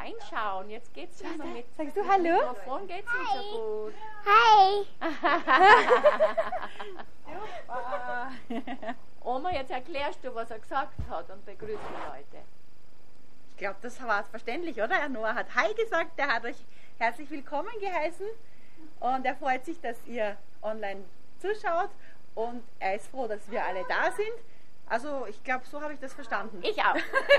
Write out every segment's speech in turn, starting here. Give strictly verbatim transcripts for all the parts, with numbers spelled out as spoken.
reinschauen. Jetzt geht's immer mit. Sagst du Hallo? Mikrofon geht's nicht so gut. Hi. Oma, jetzt erklärst du, was er gesagt hat und begrüßt die Leute. Ich glaube, das war verständlich, oder? Herr Noah hat Hi gesagt, der hat euch herzlich willkommen geheißen und er freut sich, dass ihr online zuschaut und er ist froh, dass wir alle da sind. Also ich glaube, so habe ich das verstanden. Ich auch.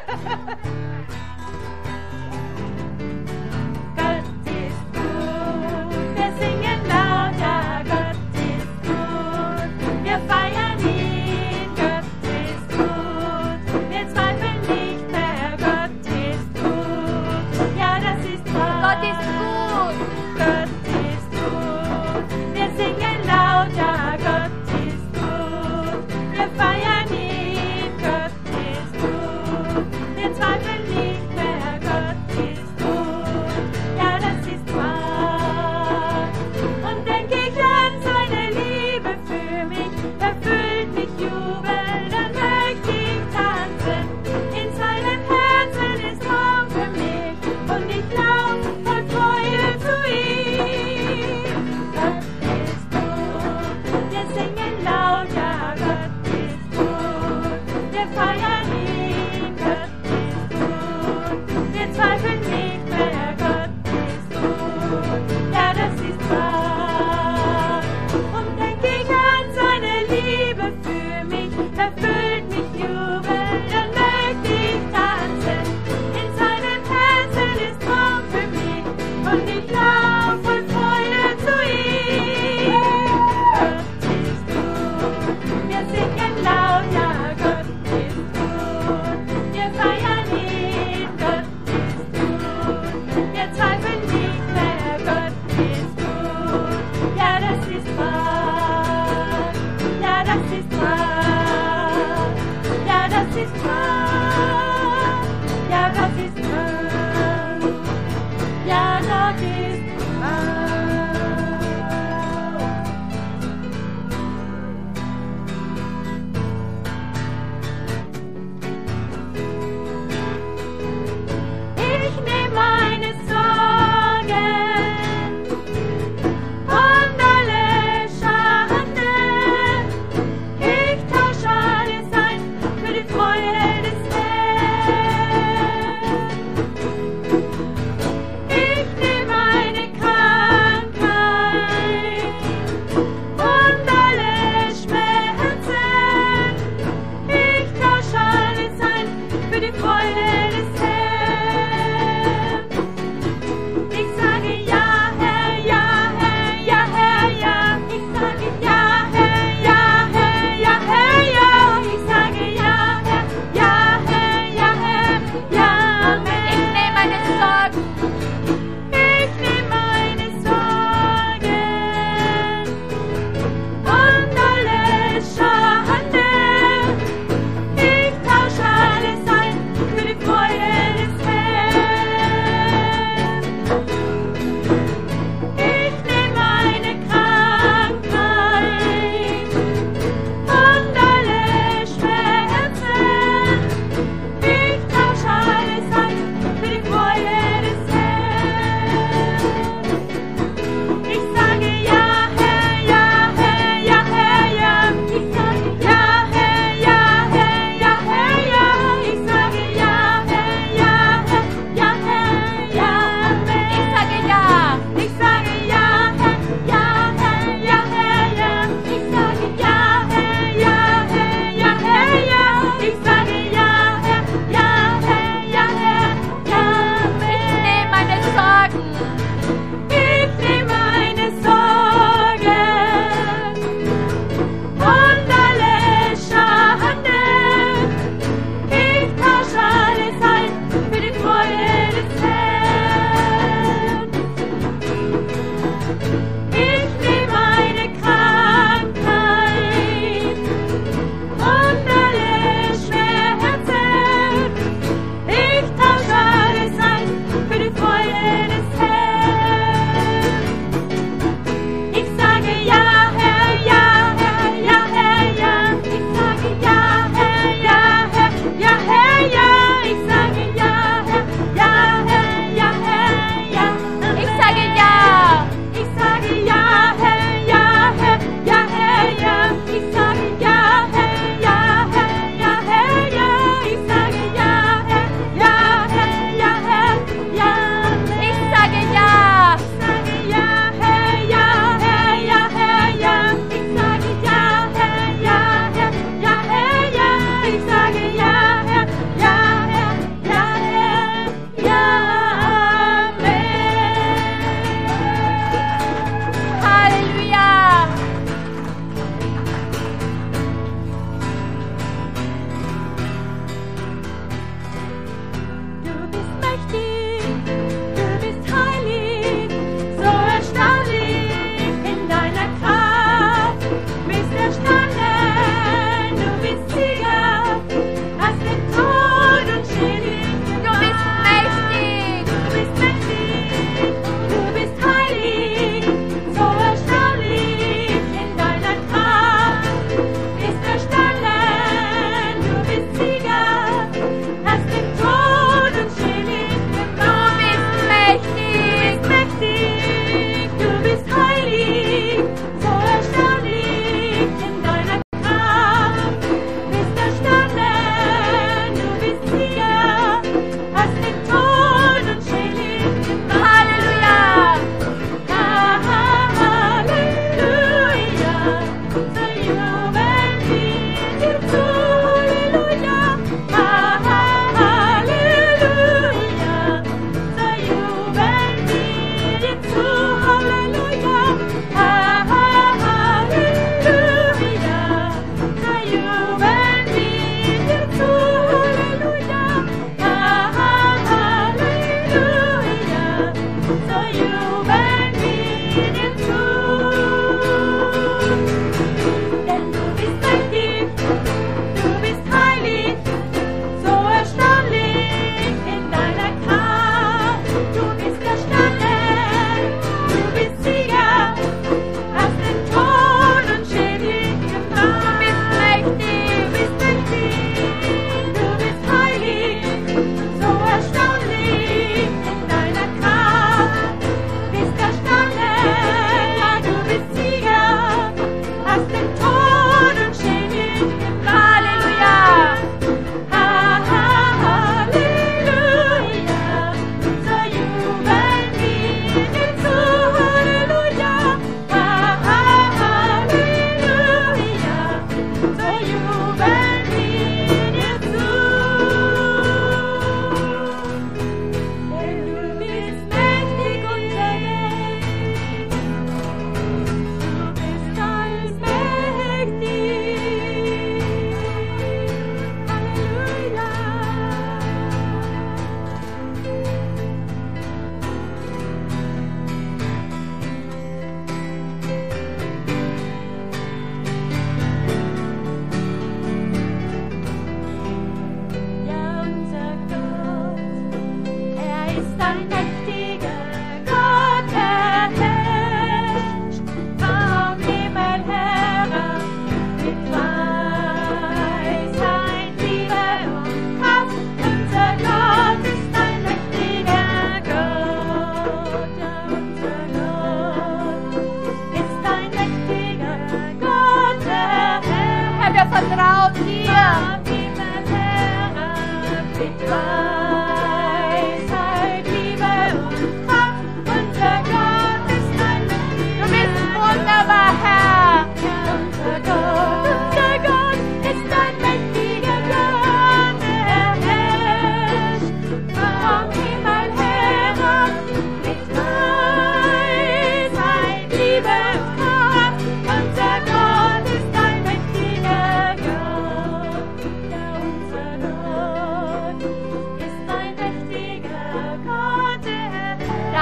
Gott ist gut, wir singen laut, ja, Gott ist gut, wir feiern ihn, Gott ist gut, wir zweifeln nicht mehr, Gott ist gut, ja, das ist wahr. Gott ist gut. Gott ist gut, wir singen laut, ja, Gott ist gut, wir feiern ihn, Gott ist gut, wir zweifeln nicht mehr, Gott ist gut, ja, das ist wahr. Und denke ich an seine Liebe für mich, erfüllt mich Jubel, dann möchte ich tanzen. In seinem Herzen ist Raum für mich und ich lauf voll Freude zu ihm. Gott ist gut, wir singen laut, ja, Gott ist gut, wir feiern ihn, Gott ist gut, wir zweifeln nicht mehr, Gott ist gut, ja, das ist wahr. Und denke ich an seine Liebe für mich, erfüllt mich Jubel, dann möchte ich tanzen. In seinem Herzen ist Raum für mich und ich lauf voll Freude zu ihm. Gott ist gut, wir singen laut, ja, Gott ist gut, wir feiern ihn, Gott ist gut, wir zweifeln nicht mehr, Gott ist gut, ja, das ist wahr, ja, das ist wahr, ja, das ist wahr, ja, Gott ist wahr, ja, Gott ist wahr. Ich nehm meine Sorgen und alle Schande. Ich tausch alles ein für die Freude des Herrn. Ich nehm meine Krankheit und alle Schmerzen. Ich tausch alles ein für die Freude des Herrn. Ich sage ja, Herr, ja, Herr, ja, Herr, ja. Ich sage ja, Herr, ja, Herr, ja, Herr, ja. Ich sage ja, Herr, ja, Herr, ja, Herr, ja, Amen. Ich nehme meine Sorgen. Ich nehm meine Sorgen und alle Schande. Ich tausch alles ein für die Freude des Herrn. Ich nehm meine Krankheit und alle Schmerzen. Ich tausch alles ein für die Freude des Herrn. Ich sage ja, Herr, ja, Herr, ja, Herr, ja. Ich sage ja, Herr, ja, Herr, ja, Herr, ja. Ich sage ja, Herr, ja, Herr, ja, Herr, ja, Amen. Ich sage ja. Ich sage ja, Herr, ja, Herr, ja, Herr, ja. Ich sage ja, Herr, ja, Herr, ja, Herr, ja. Ich sage ja, Herr, ja, Herr, ja, Herr, ja, Amen. Ich nehme meine Sorgen. Ich nehm meine Sorgen und alle Schande. Ich tausch alles ein für die Freude des Herrn. Ich nehm meine Krankheit und alle Schmerzen. Ich tausch alles ein für die Freude des Herrn. Ich sage ja, Herr, ja, Herr, ja, Herr, ja. Ich sage ja, Herr, ja, Herr, ja, Herr, ja. Ich sage ja, Herr, ja, Herr,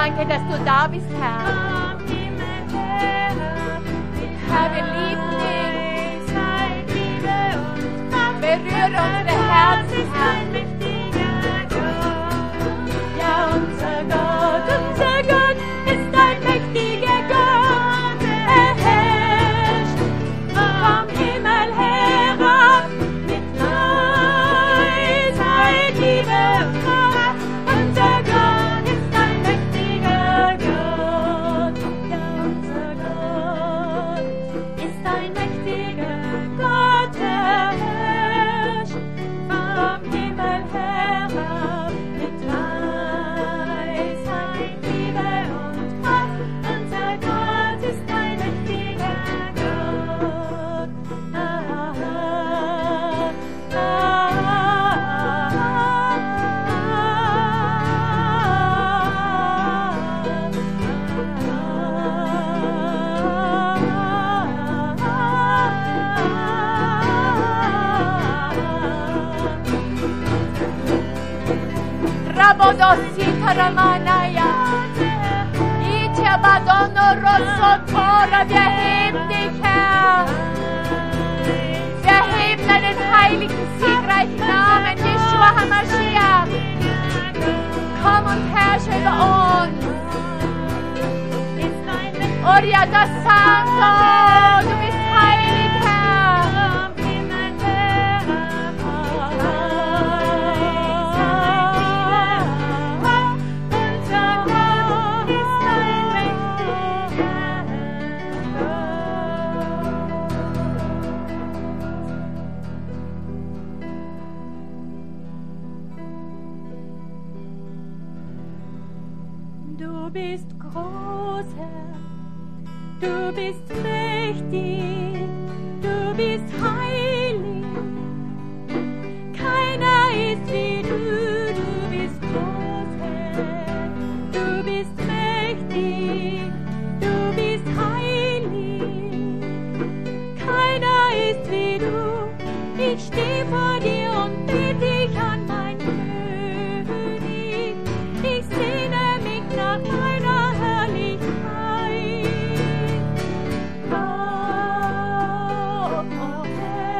Danke, dass du da bist, Herr. vom Himmel herab. Herr, wir lieben dich. Weisheit, Liebe und Kraft. Berühre unsere Das Herzen, ist Herr. ein mächtiger Gott. Ja, unser Gott, unser Gott ist ein mächtiger Gott. Er herrscht vom Himmel herab mit Weisheit, Liebe und Kraft. Unser Gott ist ein mächtiger Gott. Ja, unser Gott ist ein mächtiger Gott. Er herrscht vom Himmel herab mit Weisheit, Liebe und Kraft. Unser Gott ist ein mächtiger Gott. Ah, ah, ah, Rabodossi Karamanaya. Itya Badono Rosso Tora, wir heben dich, Herr. Wir heben deinen heiligen, siegreichen Namen, Yeshua HaMashiach. Komm und herrsche über uns. Oria da Santo, du bist heilig, Herr. vom Himmel herab. Unser Gott ist ein mächtiger Gott. Du bist groß, Herr. Du bist mächtig, du bist heilig. Keiner ist wie du, du bist groß, Herr. Du bist mächtig, du bist heilig. Keiner ist wie du. Ich steh vor dir und bete dich an, mein König. Ich sehne mich nach deiner Herrlichkeit. Oh, oh, Herr.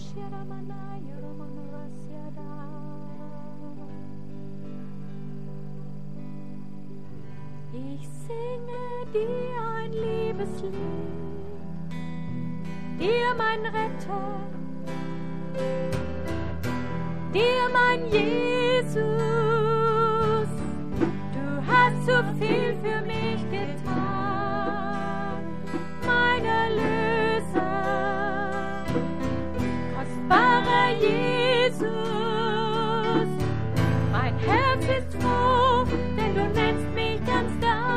Ich singe dir ein Liebeslied, dir mein Retter, dir mein Jesus. Du hast so viel für mich getan, mein Erlöser, kostbarer Jesus. Mein Herz ist froh, denn du nennst mich ganz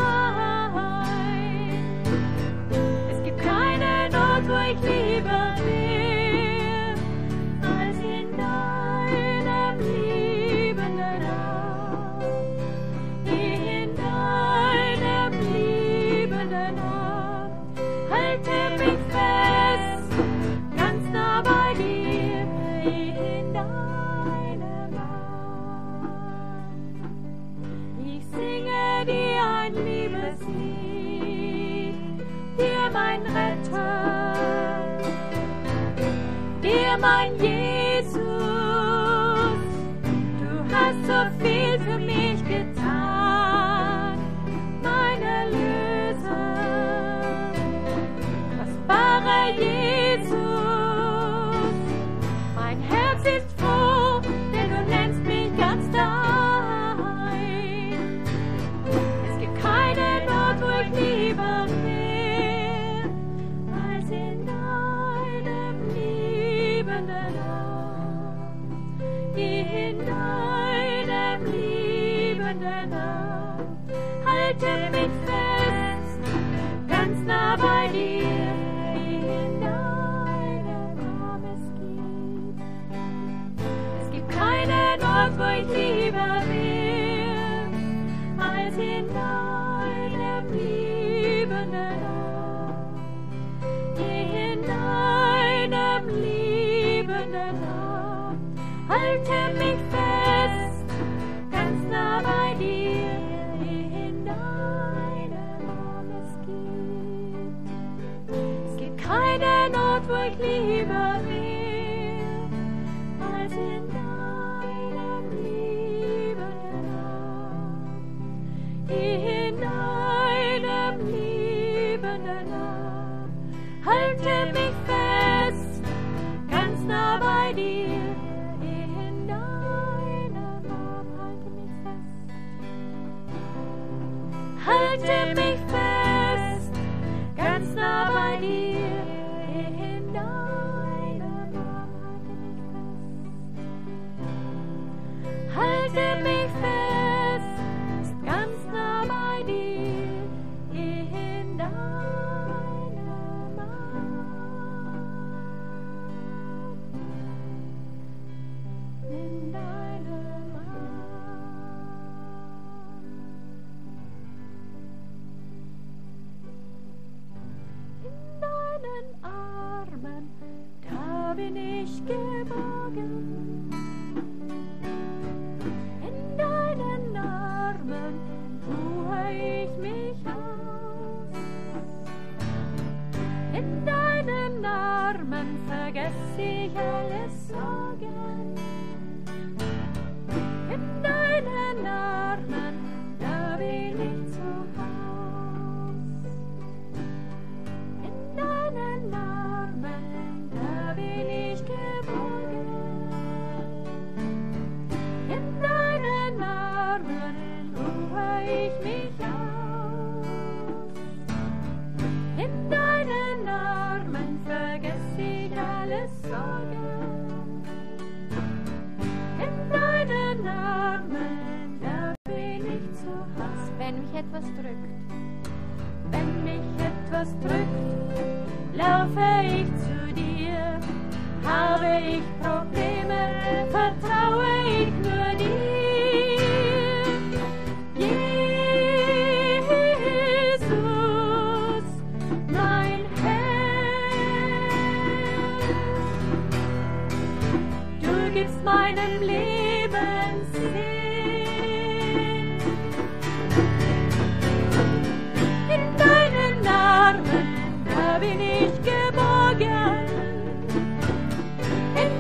dein. Es gibt keine Not, wo ich lieber bin, als in deinem liebenden Arm. In deinem liebenden Arm. Halte mich fest, ganz nah bei dir, in deinem Arm. Ich singe dir ein Liebeslied, dir mein Retter, dir mein Jesus. Du hast so viel für mich getan, mein Erlöser, kostbarer Jesus. Mein Herz ist froh, denn du nennst mich ganz dein. Es gibt keine Not, wo ich lieber bin, als in deinem liebenden Arm. In deinem liebenden Arm. Halte mich fest, ganz nah bei dir, in deinem Arm es gibt. Es gibt keine Not, wo ich lieber bin, als in deinem liebenden Arm. In deinem liebenden Arm. Halte mich fest, ganz nah bei dir, in deinem Arm es gibt. Es gibt keine Not, wo ich lieber bin, als in deinem liebenden Arm. In deinem liebenden Arm. Halte mich fest, ganz nah bei dir, in deinem Arm. Halte mich fest, ganz nah bei dir, in deinem Arm. Halte mich fest, ganz nah bei dir, in deinem Arm. In deinem Arm. In deinen Armen, da bin ich geborgen. In deinen Armen ruhe ich mich aus. In deinen Armen vergesse ich alle Sorgen. In deinen Armen, da bin ich zu Haus. In deinen Armen, da bin ich geborgen. In deinen Armen ruhe ich mich aus. In deinen Armen vergesse ich alle Sorgen. In deinen Armen, da bin ich zu Haus. Wenn mich etwas drückt, Wenn mich etwas drückt, laufe ich zu dir. Habe ich Probleme, vertraue ich nur dir. Jesus, mein Herr, du gibst meinem Leben Sinn. In deinen Armen, da bin ich geborgen. In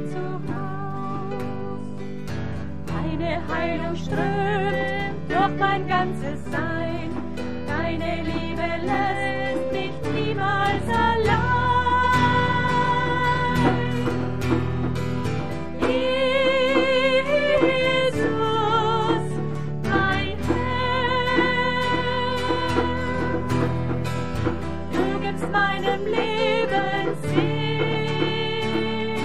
zu Haus. Deine Heilung strömt durch mein ganzes Sein. Deine Liebe lässt mich niemals allein. Jesus, mein Herr, du gibst meinem Leben Sinn.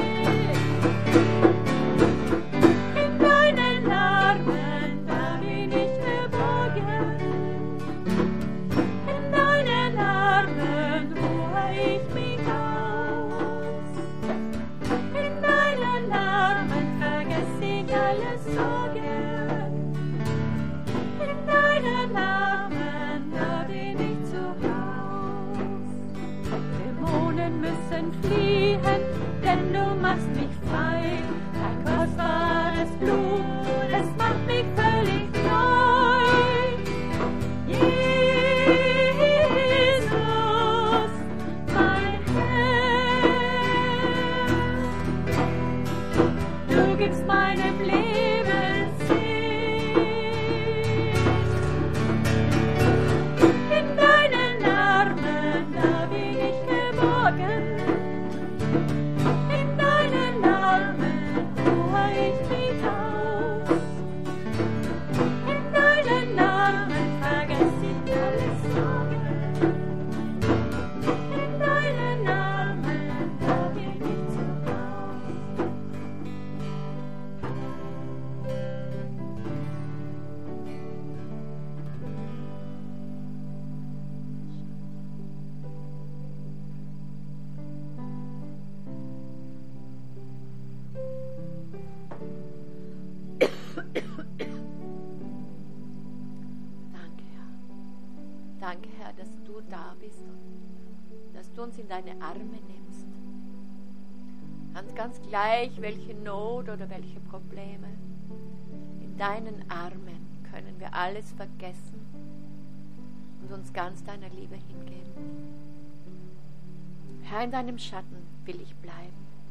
In deinen Armen, da bin ich geborgen. In deinen Armen ruhe ich mich aus. In deinen Armen vergesse ich alle Sorgen. In deinen Armen, da bin ich zu Haus. Dämonen müssen fliehen, denn du machst mich frei. Dein kostbares Blut, es macht mich völlig neu. Jesus, mein Herr, du gibst meinem Leben Sinn. In deinen Armen, da bin ich geborgen. In deinen Armen ruhe ich mich aus. In deinen Armen vergesse ich alle Sorgen. In deinen Armen, da bin ich zu Haus. Danke, Herr. Danke, Herr, dass du da bist und dass du uns in deine Arme nimmst. Ganz, ganz gleich, welche Not oder welche Probleme. In deinen Armen können wir alles vergessen und uns ganz deiner Liebe hingeben. Herr, in deinem Schatten will ich bleiben.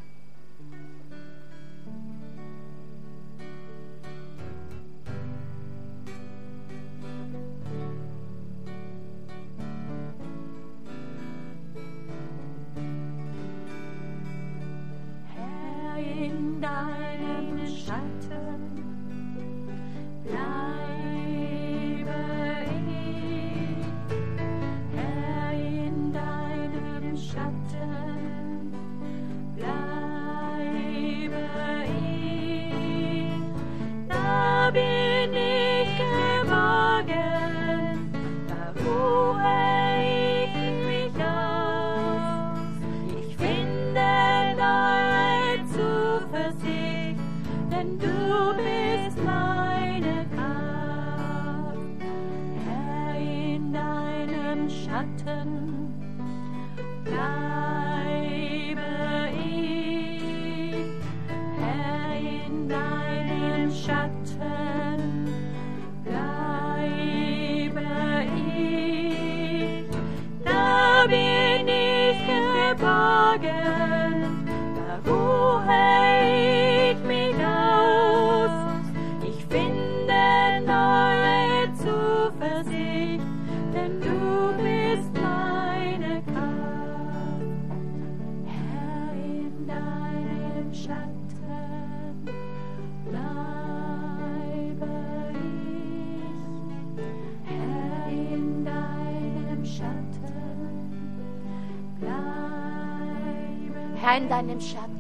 Herr, in deinem Schatten bleibe ich. Herr, in deinem Schatten bleibe ich. Da bin ich geborgen, da ruhe ich mich aus. Ich finde neue Zuversicht, denn du bist meine Kraft. Herr, in deinem Schatten bleibe ich. Herr, in deinem Schatten bleibe ich. Da bin ich geborgen, da ruhe ich mich aus. Ich finde neue Zuversicht, denn du bist meine Kraft. Herr, in deinem Schatten bleibe ich. Herr, in deinem Schatten bleibe ich. Herr, in deinem Schatten.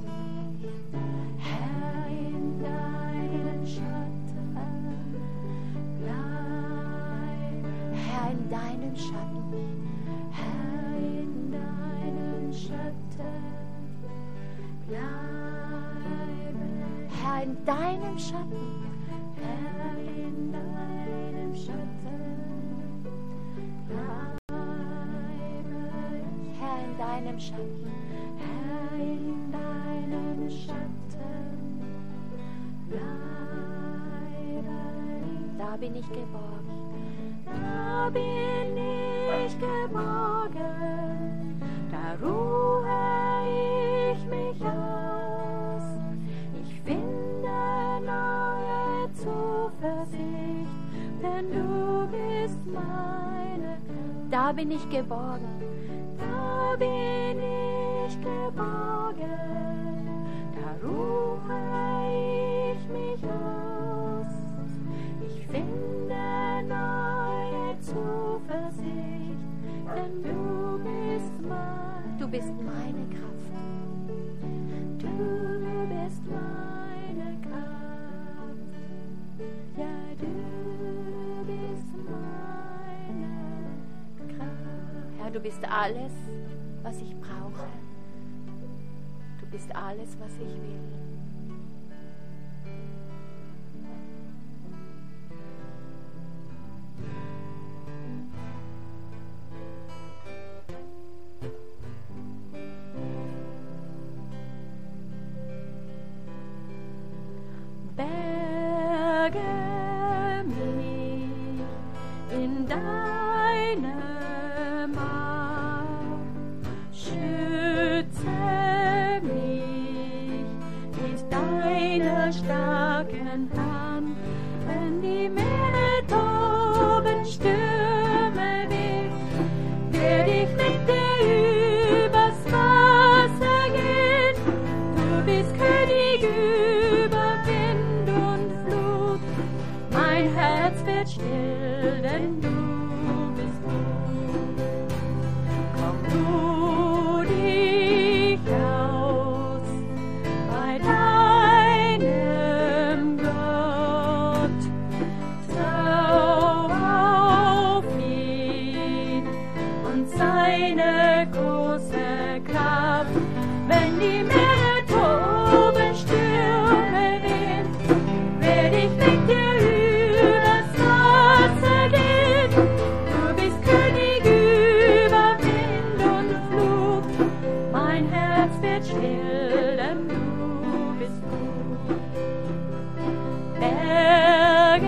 Herr, in deinem Schatten bleibe. Herr, in deinem Schatten. Herr, in deinem Schatten bleibe. Herr, in deinem Schatten. Herr, in deinem Schatten bleibe. Herr, in deinem Schatten. Herr, in deinem Schatten bleibe. Da bin ich geborgen. Da bin ich geborgen, da ruhe ich mich aus. Da bin ich geborgen. Da bin ich geborgen. Da ruhe ich mich aus. Ich finde neue Zuversicht, denn du bist mein, du bist meine Kraft. Du bist meine Kraft. Ja, du bist meine Kraft. Herr, du bist alles, was ich brauche. Du bist alles, was ich will. Berge mich in deinem Arm, schütze mich mit deiner starken Hand, wenn die Meere toben, Stürme weht, werd ich mit dir übers Wasser gehen. Du bist König über Wind und Flut, mein Herz wird still, denn du bist gut. Komm du dich aus bei deinem Gott, trau auf ihn und seine große Kraft, wenn die Meere toben, Stürme wehen, werd ich mit dir übers Wasser gehen. Du bist König über Wind und Flut, mein Herz wird still, denn du bist gut. Berge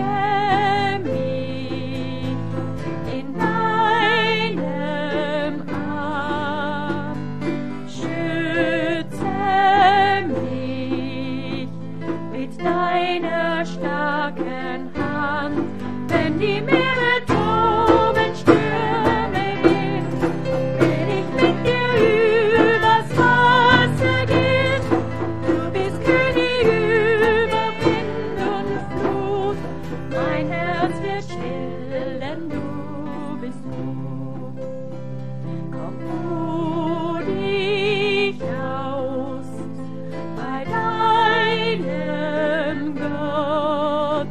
mich in deinem Arm, schütze mich mit deiner starken Hand, wenn die Meere toben, Stürme wehen, werd ich mit dir übers Wasser gehen. Du bist König über Wind und Flut, mein Herz wird still, denn du bist gut. Komm du dich aus bei deinem Gott,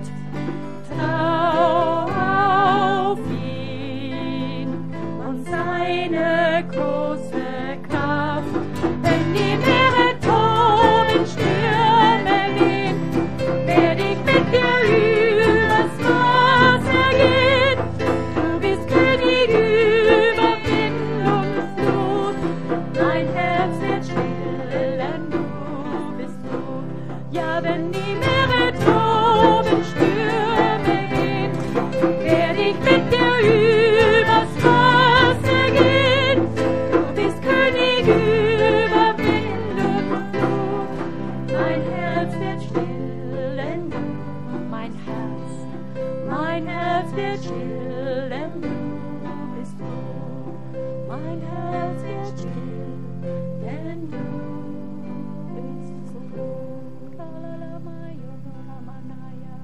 trau auf ihn und seine große Kraft, wenn die Meere toben, Stürme wehen, werd ich mit dir übers Wasser gehen. Du bist König über Wind und Flut, mein Herz wird still, denn du bist gut. Ja, wenn die Meere toben, Stürme wehen, werd ich mit dir übers Wasser gehen. Du bist König über Wind und Flut, mein Herz wird still, denn du, mein Herz, mein Herz wird still, denn du bist gut. Mein Herz wird still, denn du bist so gut. Lalalamayonaramanaya.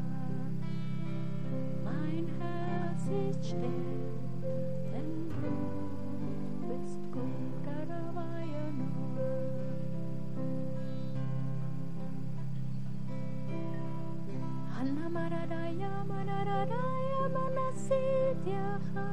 Mein Herz ist still, denn du bist gut. Garamayonara. Anamaradaya, manaradaya, manasityaha.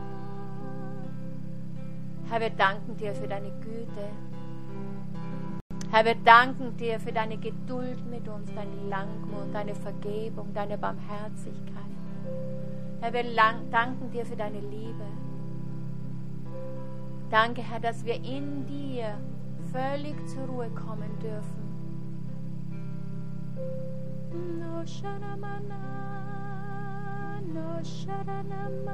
Herr, wir danken dir für deine Güte. Herr, wir danken dir für deine Geduld mit uns, deinen Langmut, deine Vergebung, deine Barmherzigkeit. Herr, wir lang- danken dir für deine Liebe. Danke, Herr, dass wir in dir völlig zur Ruhe kommen dürfen. No sharamana, no sharanama,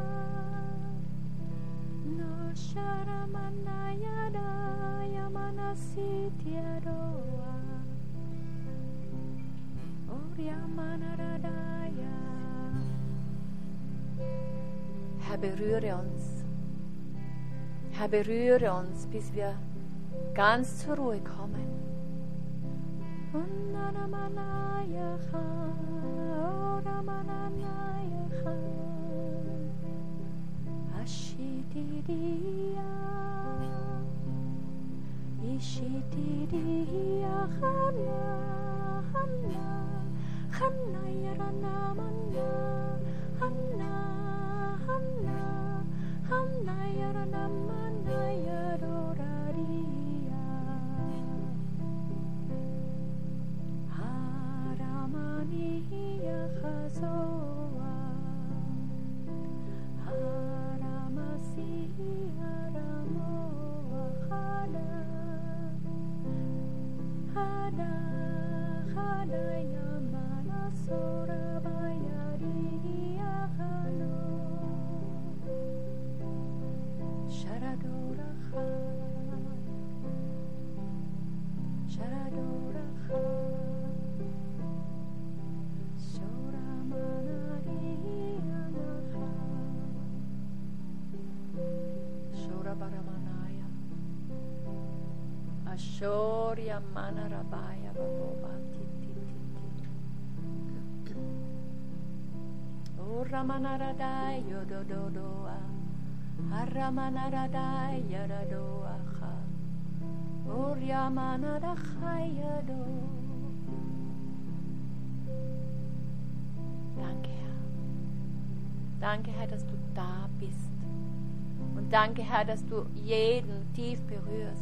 no sharamana yada yamana sityaroa, oriamana radaya. Herr, berühre uns Herr, berühre uns, bis wir ganz zur Ruhe kommen. Ashorya Manarabaya Baboba Titi. O Ramanaradai Yododoa Haramanaradai Yaradoacha O Yamanadachai Yado. Danke, Herr. Danke, Herr, dass du da bist. Und danke, Herr, dass du jeden tief berührst,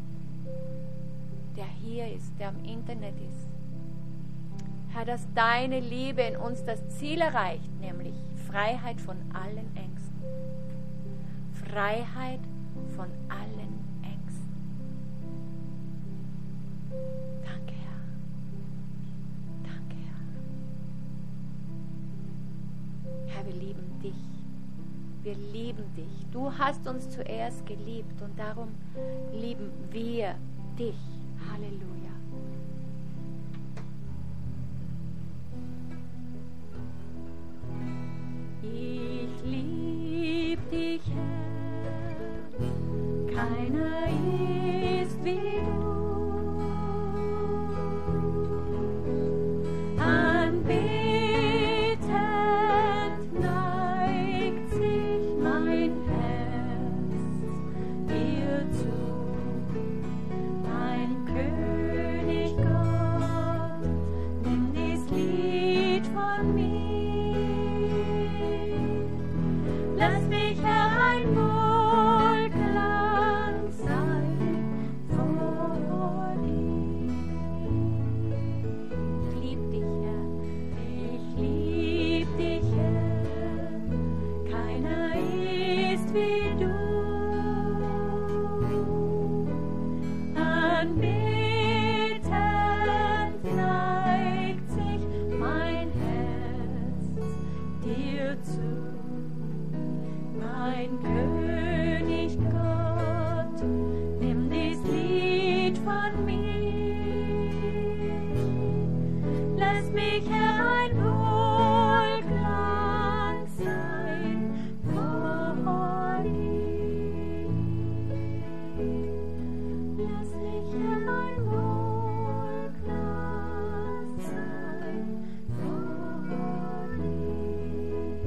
der hier ist, der am Internet ist. Herr, dass deine Liebe in uns das Ziel erreicht, nämlich Freiheit von allen Ängsten. Freiheit von allen Ängsten. Danke, Herr. Danke, Herr. Herr, wir lieben dich. Wir lieben dich. Du hast uns zuerst geliebt und darum lieben wir dich. Halleluja. Ich lieb dich, Herr, keiner ist wie du. Anbetend neigt sich mein Herz dir zu. Mein König Gott, nimm dies Lied von mir. Lass mich, Herr, ein Wohlklang sein vor dir. Ich lieb dich, Herr, ich lieb dich, Herr, keiner ist wie du. Anbetend neigt sich mein Herz dir zu. Mein König Gott, nimm dies Lied von mir. Lass mich, Herr, ein Wohlklang sein vor dir. Lass mich, Herr, ein Wohlklang sein vor dir.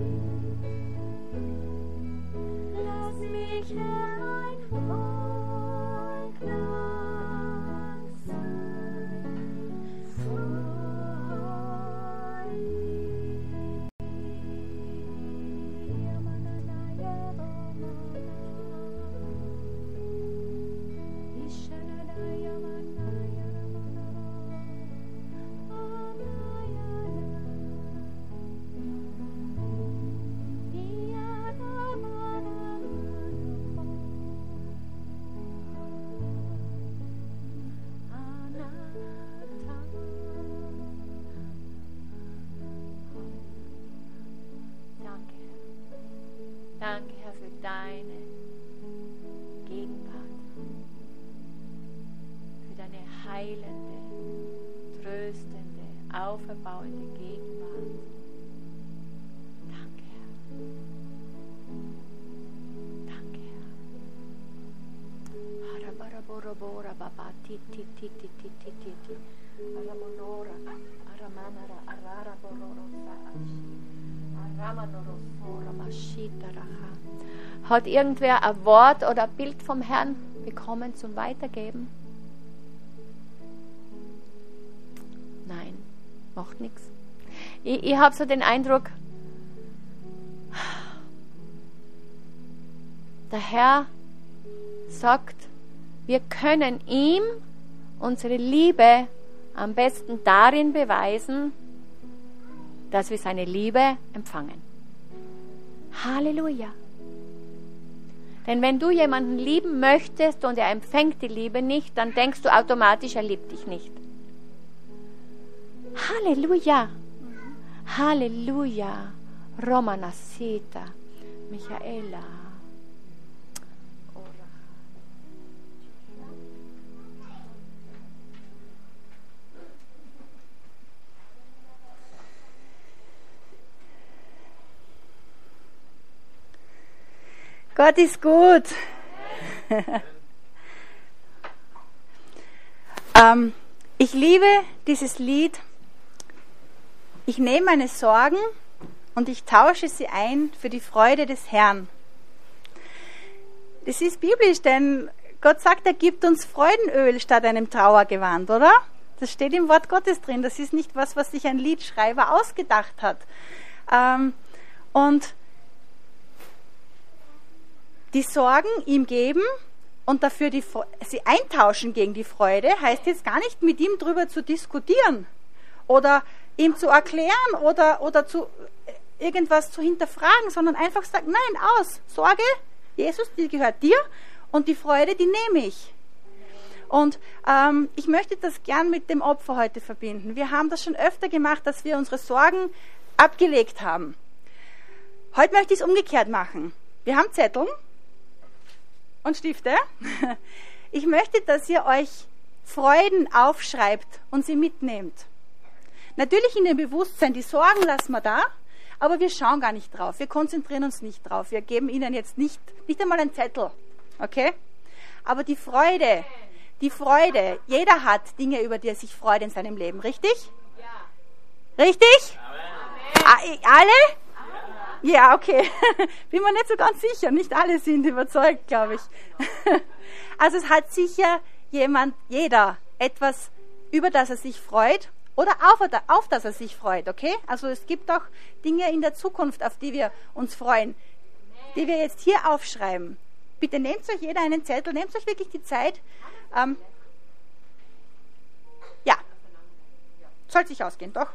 Lass mich, Herr, ein Wohlklang sein vor Danke, Herr. Danke, Herr, für deine Gegenwart, für deine heilende, tröstende, auferbauende Gegenwart. Danke, Herr. Danke, Herr. Borobora Baba Titi Titi Titi Titi Aramonora Aramanara Arara Bororo Aramanoro Mashita Raha. Hat irgendwer ein Wort oder ein Bild vom Herrn bekommen zum Weitergeben? Nein, macht nichts. Ich, ich habe so den Eindruck, der Herr sagt, wir können ihm unsere Liebe am besten darin beweisen, dass wir seine Liebe empfangen. Halleluja. Denn wenn du jemanden lieben möchtest und er empfängt die Liebe nicht, dann denkst du automatisch, er liebt dich nicht. Halleluja. Halleluja. Romana Sita. Michaela. Gott ist gut. ähm, ich liebe dieses Lied. Ich nehme meine Sorgen und ich tausche sie ein für die Freude des Herrn. Das ist biblisch, denn Gott sagt, er gibt uns Freudenöl statt einem Trauergewand, oder? Das steht im Wort Gottes drin. Das ist nicht was, was sich ein Liedschreiber ausgedacht hat. Ähm, und die Sorgen ihm geben und dafür die, sie eintauschen gegen die Freude, heißt jetzt gar nicht mit ihm drüber zu diskutieren oder ihm zu erklären oder, oder zu irgendwas zu hinterfragen, sondern einfach sagen, nein, aus, Sorge, Jesus, die gehört dir und die Freude, die nehme ich. Und ähm, ich möchte das gern mit dem Opfer heute verbinden. Wir haben das schon öfter gemacht, dass wir unsere Sorgen abgelegt haben. Heute möchte ich es umgekehrt machen. Wir haben Zettel und Stifte. Ich möchte, dass ihr euch Freuden aufschreibt und sie mitnehmt. Natürlich in dem Bewusstsein, die Sorgen lassen wir da, aber wir schauen gar nicht drauf. Wir konzentrieren uns nicht drauf. Wir geben ihnen jetzt nicht, nicht einmal einen Zettel. Okay? Aber die Freude, die Freude, jeder hat Dinge, über die er sich freut in seinem Leben. Richtig? Ja. Richtig? Amen. Alle? Ja, okay. Bin mir nicht so ganz sicher. Nicht alle sind überzeugt, glaube ich. Also es hat sicher jemand, jeder, etwas, über das er sich freut oder auf, auf das er sich freut, okay? Also es gibt auch Dinge in der Zukunft, auf die wir uns freuen, die wir jetzt hier aufschreiben. Bitte nehmt euch jeder einen Zettel, nehmt euch wirklich die Zeit. Ähm, ja, soll sich ausgehen, doch.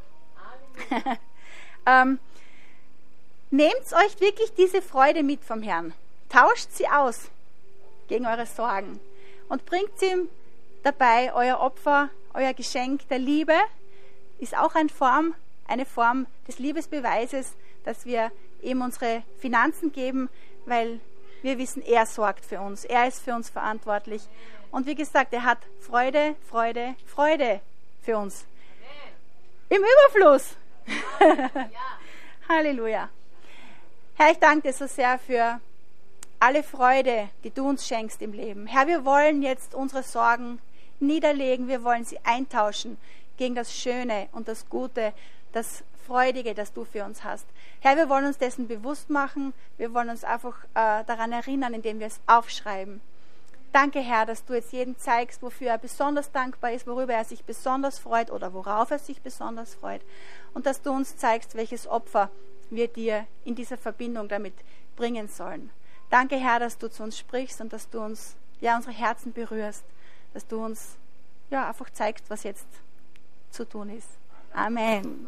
ähm, Nehmt euch wirklich diese Freude mit vom Herrn. Tauscht sie aus gegen eure Sorgen und bringt ihm dabei euer Opfer, euer Geschenk der Liebe. Ist auch eine Form, eine Form des Liebesbeweises, dass wir ihm unsere Finanzen geben, weil wir wissen, er sorgt für uns. Er ist für uns verantwortlich. Und wie gesagt, er hat Freude, Freude, Freude für uns. Im Überfluss. Halleluja. Herr, ich danke dir so sehr für alle Freude, die du uns schenkst im Leben. Herr, wir wollen jetzt unsere Sorgen niederlegen, wir wollen sie eintauschen gegen das Schöne und das Gute, das Freudige, das du für uns hast. Herr, wir wollen uns dessen bewusst machen, wir wollen uns einfach äh, daran erinnern, indem wir es aufschreiben. Danke, Herr, dass du jetzt jedem zeigst, wofür er besonders dankbar ist, worüber er sich besonders freut oder worauf er sich besonders freut. Und dass du uns zeigst, welches Opfer wir dir in dieser Verbindung damit bringen sollen. Danke, Herr, dass du zu uns sprichst und dass du uns, ja, unsere Herzen berührst, dass du uns, ja, einfach zeigst, was jetzt zu tun ist. Amen.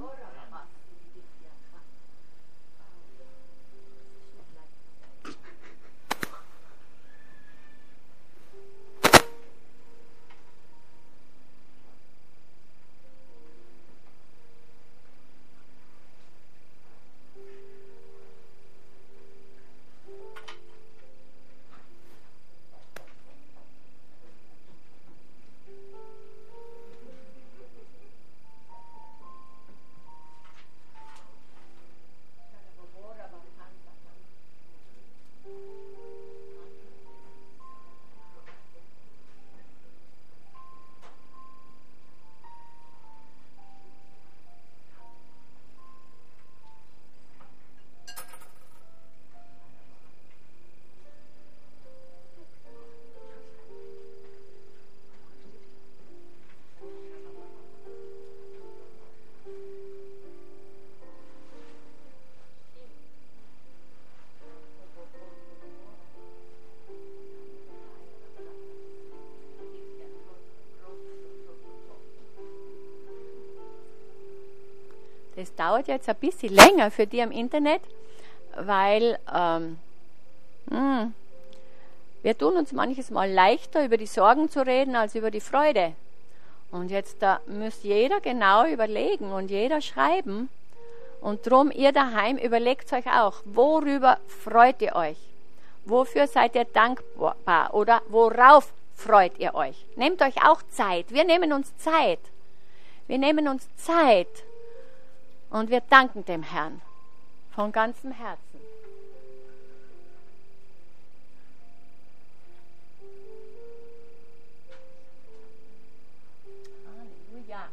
Das dauert jetzt ein bisschen länger für die am Internet, weil ähm, mh, wir tun uns manches Mal leichter, über die Sorgen zu reden, als über die Freude. Und jetzt da müsst jeder genau überlegen und jeder schreiben. Und drum, ihr daheim, überlegt euch auch, worüber freut ihr euch? Wofür seid ihr dankbar? Oder worauf freut ihr euch? Nehmt euch auch Zeit. Wir nehmen uns Zeit. Wir nehmen uns Zeit. Und wir danken dem Herrn von ganzem Herzen. Halleluja.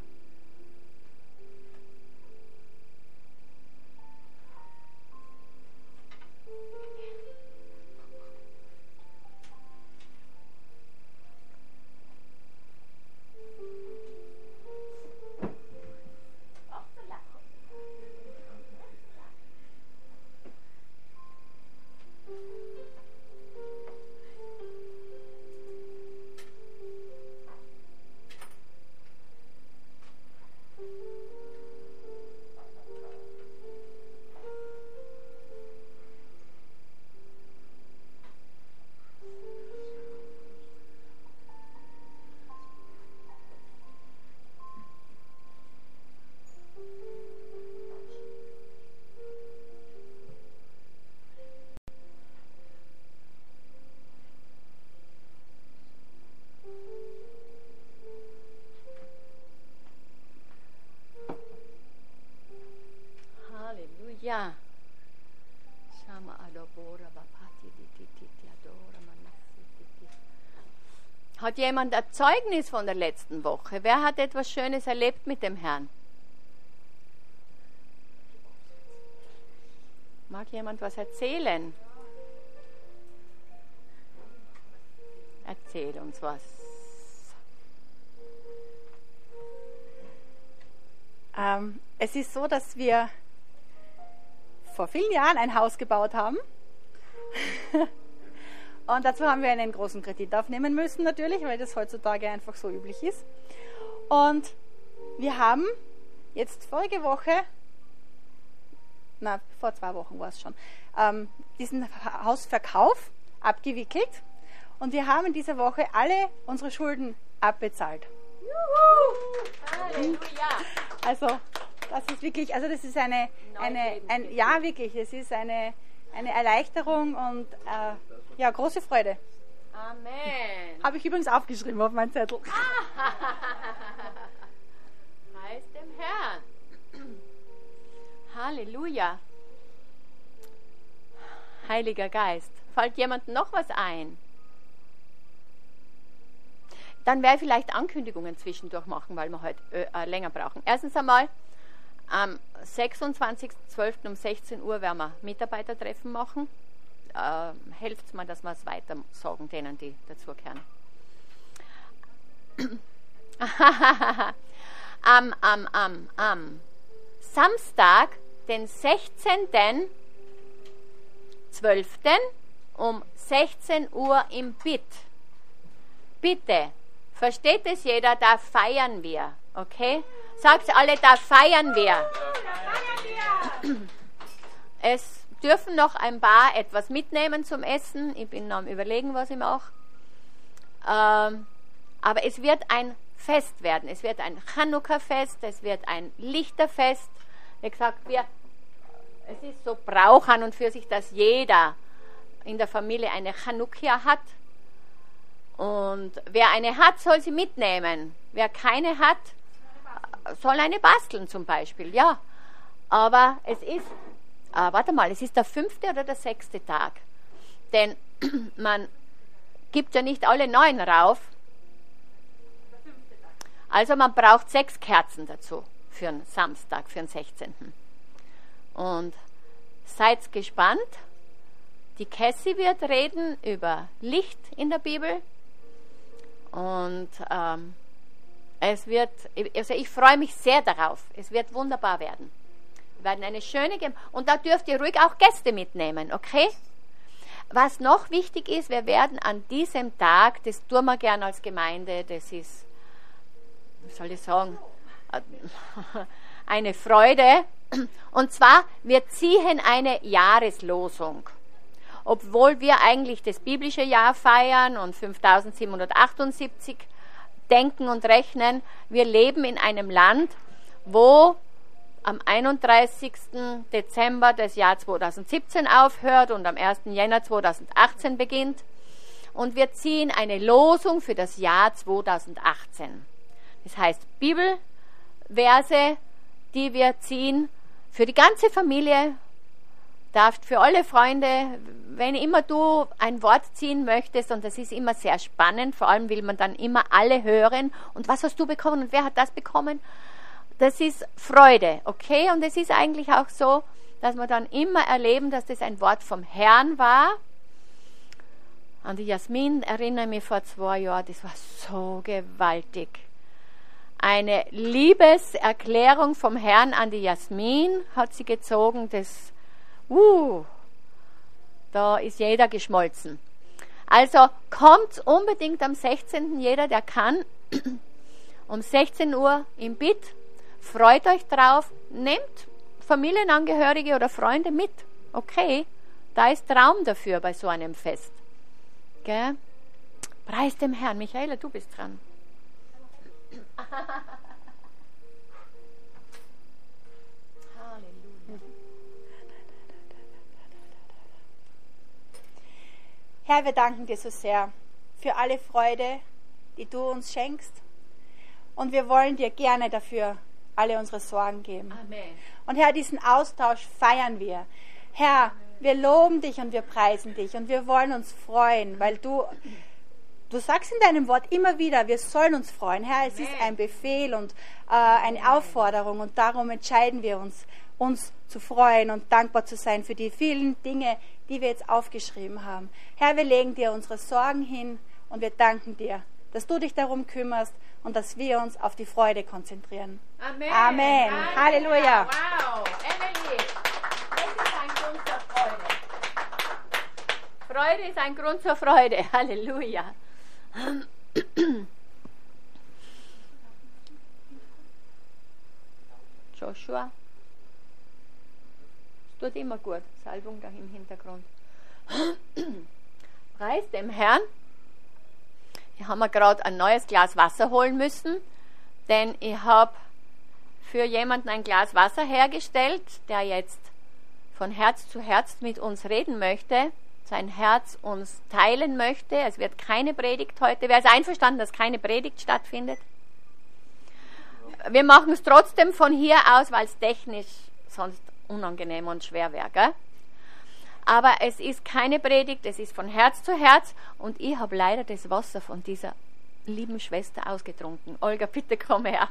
Ja. Hat jemand ein Zeugnis von der letzten Woche? Wer hat etwas Schönes erlebt mit dem Herrn? Mag jemand was erzählen? Erzähl uns was. Ähm, es ist so, dass wir vor vielen Jahren ein Haus gebaut haben. Und dazu haben wir einen großen Kredit aufnehmen müssen natürlich, weil das heutzutage einfach so üblich ist. Und wir haben jetzt vorige Woche, na vor zwei Wochen war es schon, ähm, diesen Hausverkauf abgewickelt. Und wir haben in dieser Woche alle unsere Schulden abbezahlt. Juhu! Halleluja! Also das ist wirklich, also das ist eine, eine ein, ja wirklich, es ist eine, eine Erleichterung und äh, ja, große Freude. Amen. Habe ich übrigens aufgeschrieben auf meinen Zettel. Preis dem Herrn. Halleluja. Heiliger Geist. Fällt jemandem noch was ein? Dann werde ich vielleicht Ankündigungen zwischendurch machen, weil wir heute äh, länger brauchen. Erstens einmal, am sechsundzwanzigsten zwölften um sechzehn Uhr werden wir Mitarbeitertreffen machen. Äh, helft mir, dass wir es weiter sagen, denen, die dazugehören. am, am, am, am Samstag, den sechzehnten zwölften um sechzehn Uhr im B I T. Bitte, versteht es jeder, da feiern wir, okay? Sagt alle, da feiern wir. Es dürfen noch ein paar etwas mitnehmen zum Essen. Ich bin noch am Überlegen, was ich mache. Ähm, aber es wird ein Fest werden. Es wird ein Chanukka-Fest, es wird ein Lichterfest. Wie gesagt, wir, es ist so Brauch an und für sich, dass jeder in der Familie eine Chanukka hat. Und wer eine hat, soll sie mitnehmen. Wer keine hat, soll eine basteln zum Beispiel. Ja, aber es ist, äh, warte mal, es ist der fünfte oder der sechste Tag. Denn man gibt ja nicht alle neun rauf. Also man braucht sechs Kerzen dazu für einen Samstag, für den sechzehnten Und seid gespannt. Die Cassie wird reden über Licht in der Bibel. Und ähm, es wird, also ich freue mich sehr darauf. Es wird wunderbar werden. Wir werden eine schöne Gem- und da dürft ihr ruhig auch Gäste mitnehmen, okay? Was noch wichtig ist, wir werden an diesem Tag, das tun wir gerne als Gemeinde, das ist, wie soll ich sagen, eine Freude, Und zwar, wir ziehen eine Jahreslosung. Obwohl wir eigentlich das biblische Jahr feiern und fünftausendsiebenhundertachtundsiebzig denken und rechnen, wir leben in einem Land, wo am einunddreißigsten Dezember das Jahr zweitausendsiebzehn aufhört und am ersten Jänner zweitausendachtzehn beginnt. Und wir ziehen eine Losung für das Jahr zweitausendachtzehn. Das heißt Bibelverse, die wir ziehen für die ganze Familie, darfst für alle Freunde, wenn immer du ein Wort ziehen möchtest, und das ist immer sehr spannend, vor allem will man dann immer alle hören, und was hast du bekommen und wer hat das bekommen? Das ist Freude, okay? Und es ist eigentlich auch so, dass wir dann immer erleben, dass das ein Wort vom Herrn war. An die Jasmin erinnere ich mich vor zwei Jahren, das war so gewaltig. Eine Liebeserklärung vom Herrn an die Jasmin hat sie gezogen, das, uh, da ist jeder geschmolzen. Also kommt unbedingt am sechzehnten jeder, der kann, um sechzehn Uhr im B I T, freut euch drauf, nehmt Familienangehörige oder Freunde mit, okay, da ist Raum dafür bei so einem Fest. Gell? Preis dem Herrn. Michaela, du bist dran. Halleluja. Herr, wir danken dir so sehr für alle Freude, die du uns schenkst. Und wir wollen dir gerne dafür alle unsere Sorgen geben. Amen. Und Herr, diesen Austausch feiern wir. Herr, wir loben dich und wir preisen dich und wir wollen uns freuen, weil du, du sagst in deinem Wort immer wieder, wir sollen uns freuen. Herr, es ist ein Befehl und äh, eine Aufforderung und darum entscheiden wir uns, uns zu freuen und dankbar zu sein für die vielen Dinge, die wir jetzt aufgeschrieben haben. Herr, wir legen dir unsere Sorgen hin und wir danken dir, dass du dich darum kümmerst und dass wir uns auf die Freude konzentrieren. Amen. Amen. Halleluja. Wow. Emily, das ist ein Grund zur Freude. Freude ist ein Grund zur Freude. Halleluja. Joshua. Es tut immer gut. Salbung da im Hintergrund. Preis dem Herrn. Ich habe mir gerade ein neues Glas Wasser holen müssen, denn ich habe für jemanden ein Glas Wasser hergestellt, der jetzt von Herz zu Herz mit uns reden möchte, sein Herz uns teilen möchte. Es wird keine Predigt heute. Wer ist einverstanden, dass keine Predigt stattfindet? Wir machen es trotzdem von hier aus, weil es technisch sonst unangenehm und schwer wäre. Gell? Aber es ist keine Predigt, es ist von Herz zu Herz und ich habe leider das Wasser von dieser lieben Schwester ausgetrunken. Olga, bitte komm her.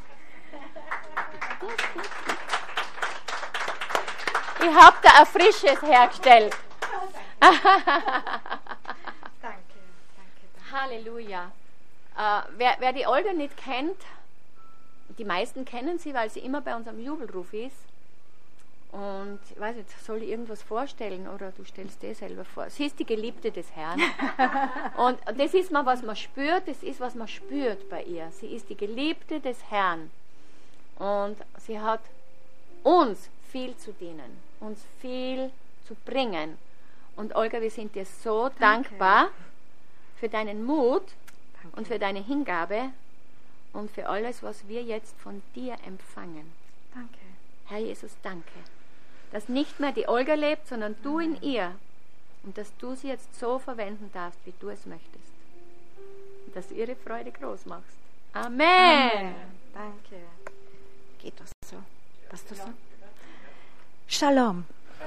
Ich habe da ein frisches hergestellt. Danke, danke, danke. Halleluja. Äh, wer, wer die Olga nicht kennt, die meisten kennen sie, weil sie immer bei uns am Jubelruf ist. Und ich weiß nicht, soll ich irgendwas vorstellen oder du stellst dir selber vor. Sie ist die Geliebte des Herrn. Und das ist mal, was man spürt, das ist, was man spürt bei ihr. Sie ist die Geliebte des Herrn. Und sie hat uns viel zu dienen, uns viel zu bringen. Und Olga, wir sind dir so Danke. dankbar für deinen Mut Danke. und für deine Hingabe und für alles, was wir jetzt von dir empfangen. Danke. Herr Jesus, danke, dass nicht mehr die Olga lebt, sondern du in ihr und dass du sie jetzt so verwenden darfst, wie du es möchtest. Und dass du ihre Freude groß machst. Amen. Amen. Danke. Geht das so? Passt das so? Shalom.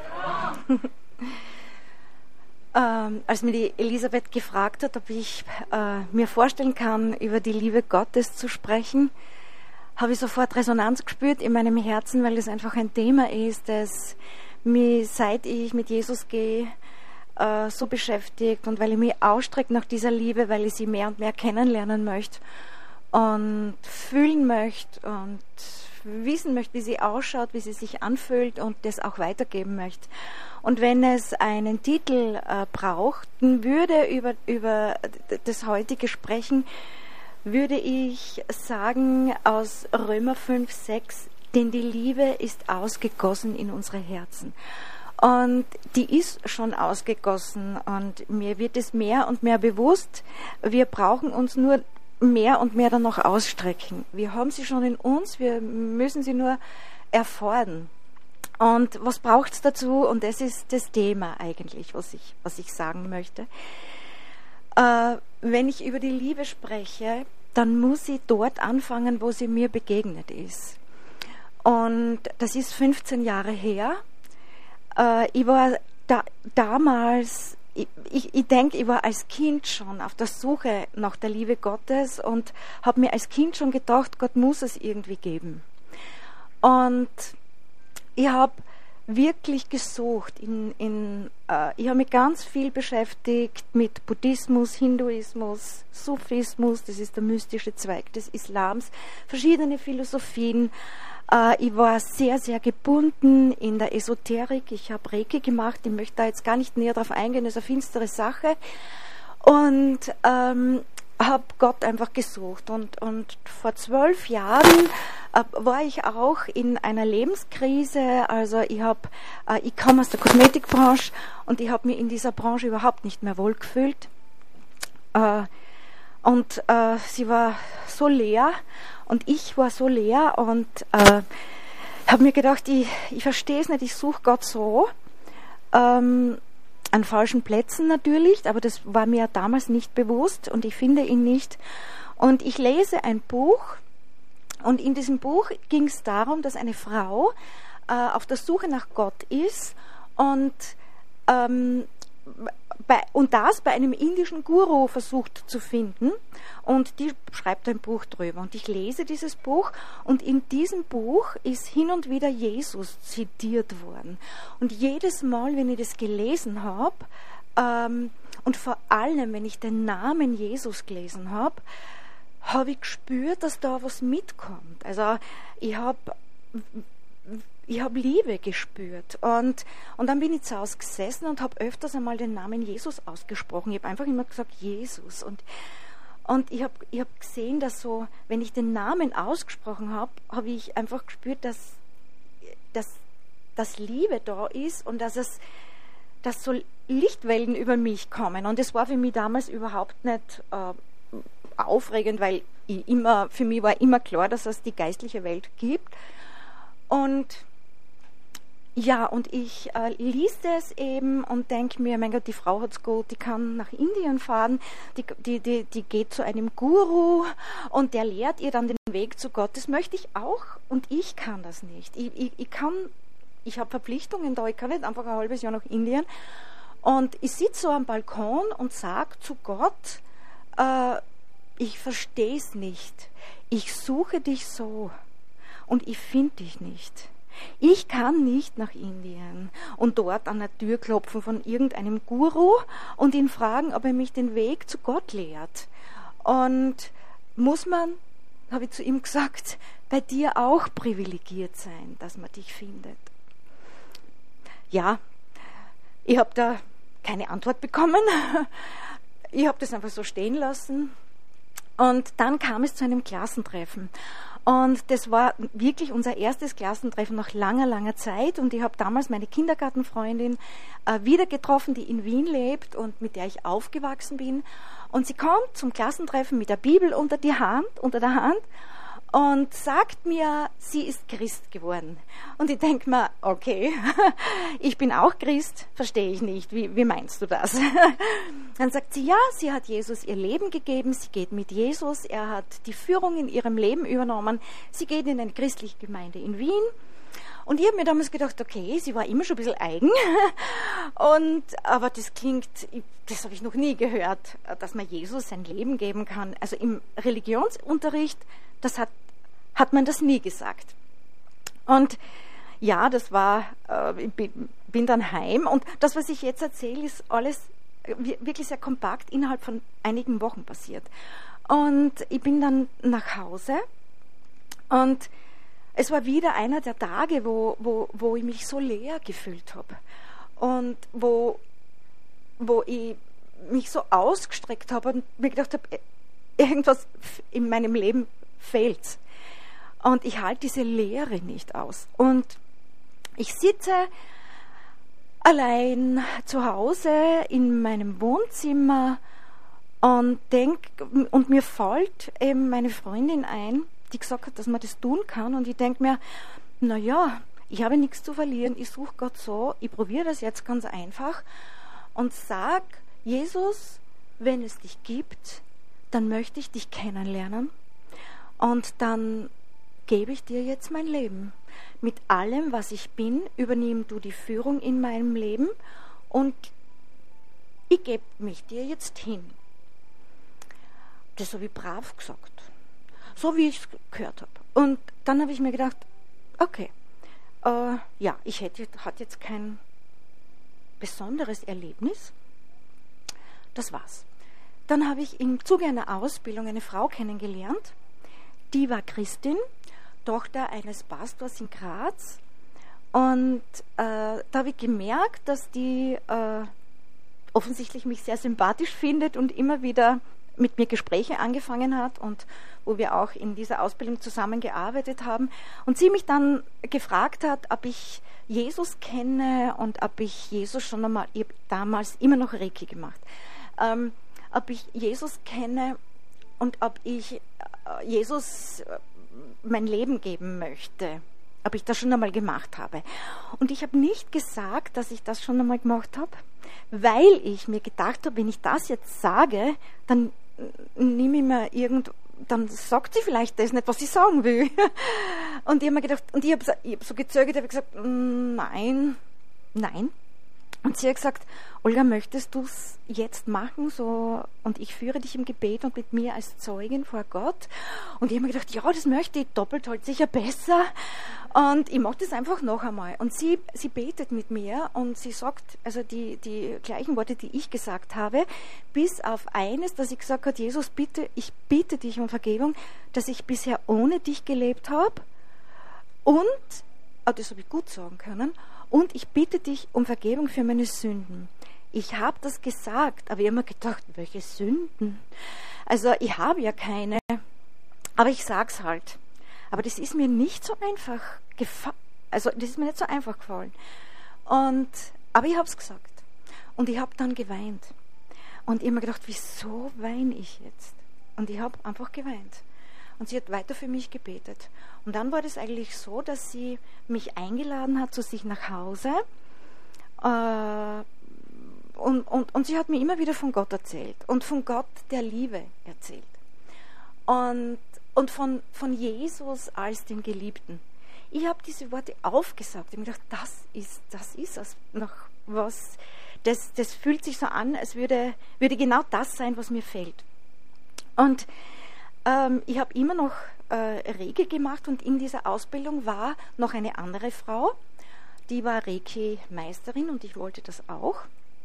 ähm, als mir die Elisabeth gefragt hat, ob ich äh, mir vorstellen kann, über die Liebe Gottes zu sprechen, habe ich sofort Resonanz gespürt in meinem Herzen, weil das einfach ein Thema ist, das mich, seit ich mit Jesus gehe, äh, so beschäftigt und weil ich mich ausstrecke nach dieser Liebe, weil ich sie mehr und mehr kennenlernen möchte und fühlen möchte und wissen möchte, wie sie ausschaut, wie sie sich anfühlt und das auch weitergeben möchte. Und wenn es einen Titel äh, brauchten würde über, über das heutige Sprechen, würde ich sagen aus Römer fünf, sechs, denn die Liebe ist ausgegossen in unsere Herzen. Und die ist schon ausgegossen und mir wird es mehr und mehr bewusst, wir brauchen uns nur mehr und mehr dann noch ausstrecken. Wir haben sie schon in uns, wir müssen sie nur erfordern. Und was braucht es dazu? Und das ist das Thema eigentlich, was ich, was ich sagen möchte. Äh, wenn ich über die Liebe spreche, dann muss ich dort anfangen, wo sie mir begegnet ist. Und das ist fünfzehn Jahre her. Äh, ich war da, damals, ich, ich, ich denke, ich war als Kind schon auf der Suche nach der Liebe Gottes und habe mir als Kind schon gedacht, Gott muss es irgendwie geben. Und ich habe wirklich gesucht, in, in, äh, ich habe mich ganz viel beschäftigt mit Buddhismus, Hinduismus, Sufismus, das ist der mystische Zweig des Islams, verschiedene Philosophien. Äh, ich war sehr, sehr gebunden in der Esoterik, ich habe Reiki gemacht, ich möchte da jetzt gar nicht näher drauf eingehen, das ist eine finstere Sache. Und ähm, habe Gott einfach gesucht und, und vor zwölf Jahren äh, war ich auch in einer Lebenskrise, also ich habe, äh, ich komme aus der Kosmetikbranche und ich habe mich in dieser Branche überhaupt nicht mehr wohlgefühlt äh, und äh, sie war so leer und ich war so leer und äh, habe mir gedacht, ich, ich verstehe es nicht, ich suche Gott so, ähm, an falschen Plätzen natürlich, aber das war mir damals nicht bewusst und ich finde ihn nicht. Und ich lese ein Buch und in diesem Buch ging es darum, dass eine Frau äh, auf der Suche nach Gott ist und, ähm, bei, und das bei einem indischen Guru versucht zu finden und die schreibt ein Buch drüber. Und ich lese dieses Buch und in diesem Buch ist hin und wieder Jesus zitiert worden. Und jedes Mal, wenn ich das gelesen habe, ähm, und vor allem, wenn ich den Namen Jesus gelesen habe, habe ich gespürt, dass da was mitkommt. Also ich habe ich habe Liebe gespürt. Und, und dann bin ich zu Hause gesessen und habe öfters einmal den Namen Jesus ausgesprochen. Ich habe einfach immer gesagt, Jesus. Und, und ich habe ich hab gesehen, dass so, wenn ich den Namen ausgesprochen habe, habe ich einfach gespürt, dass, dass, dass Liebe da ist und dass es dass so Lichtwellen über mich kommen. Und das war für mich damals überhaupt nicht äh, aufregend, weil ich immer, für mich war immer klar, dass es die geistliche Welt gibt. Und ja, und ich äh, lies das eben und denke mir, mein Gott, die Frau hat's gut, die kann nach Indien fahren, die, die, die, die geht zu einem Guru und der lehrt ihr dann den Weg zu Gott. Das möchte ich auch und ich kann das nicht. Ich, ich, ich kann, ich habe Verpflichtungen da, ich kann nicht einfach ein halbes Jahr nach Indien. Und ich sitze so am Balkon und sage zu Gott, äh, ich verstehe es nicht. Ich suche dich so und ich finde dich nicht. Ich kann nicht nach Indien und dort an der Tür klopfen von irgendeinem Guru und ihn fragen, ob er mich den Weg zu Gott lehrt. Und muss man, habe ich zu ihm gesagt, bei dir auch privilegiert sein, dass man dich findet. Ja, ich habe da keine Antwort bekommen. Ich habe das einfach so stehen lassen. Und dann kam es zu einem Klassentreffen. Und das war wirklich unser erstes Klassentreffen nach langer, langer Zeit. Und ich habe damals meine Kindergartenfreundin äh, wieder getroffen, die in Wien lebt und mit der ich aufgewachsen bin. Und sie kommt zum Klassentreffen mit der Bibel unter die Hand, unter der Hand und sagt mir, sie ist Christ geworden. Und ich denke mir, okay, ich bin auch Christ, verstehe ich nicht, wie, wie meinst du das? Dann sagt sie, ja, sie hat Jesus ihr Leben gegeben, sie geht mit Jesus, er hat die Führung in ihrem Leben übernommen, sie geht in eine christliche Gemeinde in Wien. Und ich habe mir damals gedacht, okay, sie war immer schon ein bisschen eigen, und, aber das klingt, das habe ich noch nie gehört, dass man Jesus sein Leben geben kann. Also im Religionsunterricht, das hat, hat man das nie gesagt. Und ja, das war, äh, ich bin, bin dann heim und das, was ich jetzt erzähle, ist alles wirklich sehr kompakt innerhalb von einigen Wochen passiert. Und ich bin dann nach Hause und es war wieder einer der Tage, wo, wo, wo ich mich so leer gefühlt habe und wo, wo ich mich so ausgestreckt habe und mir gedacht habe, irgendwas in meinem Leben fehlt. Und ich halte diese Leere nicht aus. Und ich sitze allein zu Hause in meinem Wohnzimmer und denk, und mir fällt eben meine Freundin ein, die gesagt hat, dass man das tun kann. Und ich denke mir, naja, ich habe nichts zu verlieren, ich suche Gott so, ich probiere das jetzt ganz einfach und sag, Jesus, wenn es dich gibt, dann möchte ich dich kennenlernen und dann gebe ich dir jetzt mein Leben. Mit allem, was ich bin, übernimm du die Führung in meinem Leben und ich gebe mich dir jetzt hin. Das habe ich brav gesagt. So wie ich es gehört habe. Und dann habe ich mir gedacht, okay, äh, ja, ich hätte, hatte jetzt kein besonderes Erlebnis. Das war's. Dann habe ich im Zuge einer Ausbildung eine Frau kennengelernt, die war Christin, Tochter eines Pastors in Graz. Und äh, da habe ich gemerkt, dass die äh, offensichtlich mich sehr sympathisch findet und immer wieder mit mir Gespräche angefangen hat und wo wir auch in dieser Ausbildung zusammengearbeitet haben. Und sie mich dann gefragt hat, ob ich Jesus kenne und ob ich Jesus schon einmal, ich habe damals immer noch Reiki gemacht, ähm, ob ich Jesus kenne und ob ich äh, Jesus äh, mein Leben geben möchte, ob ich das schon einmal gemacht habe. Und ich habe nicht gesagt, dass ich das schon einmal gemacht habe, weil ich mir gedacht habe, wenn ich das jetzt sage, dann nehme ich mir irgend, dann sagt sie vielleicht das nicht, was ich sagen will. Und ich habe mir gedacht, und ich habe so, ich hab so gezögert, habe gesagt, nein, nein. Und sie hat gesagt, Olga, möchtest du es jetzt machen? So, und ich führe dich im Gebet und mit mir als Zeugin vor Gott. Und ich habe mir gedacht, ja, das möchte ich, doppelt halt sicher besser. Und ich mache das einfach noch einmal. Und sie, sie betet mit mir und sie sagt, also die, die gleichen Worte, die ich gesagt habe, bis auf eines, dass ich gesagt habe, Jesus, bitte, ich bitte dich um Vergebung, dass ich bisher ohne dich gelebt habe. Und, oh, das habe ich gut sagen können, und ich bitte dich um Vergebung für meine Sünden. Ich habe das gesagt, aber ich habe mir gedacht, welche Sünden? Also ich habe ja keine, aber ich sag's halt. Aber das ist mir nicht so einfach gefallen, also das ist mir nicht so einfach gefallen. Und, aber ich habe es gesagt. Und ich habe dann geweint. Und ich habe mir gedacht, wieso weine ich jetzt? Und ich habe einfach geweint. Und sie hat weiter für mich gebetet. Und dann war das eigentlich so, dass sie mich eingeladen hat zu sich nach Hause. Äh, und, und, und sie hat mir immer wieder von Gott erzählt. Und von Gott der Liebe erzählt. Und, und von, von Jesus als den Geliebten. Ich habe diese Worte aufgesagt. Ich habe mir gedacht, das ist, das ist es noch was. Das, das fühlt sich so an, als würde, würde genau das sein, was mir fehlt. Und ähm, ich habe immer noch äh, Reiki gemacht und in dieser Ausbildung war noch eine andere Frau, die war Reiki-Meisterin und ich wollte das auch.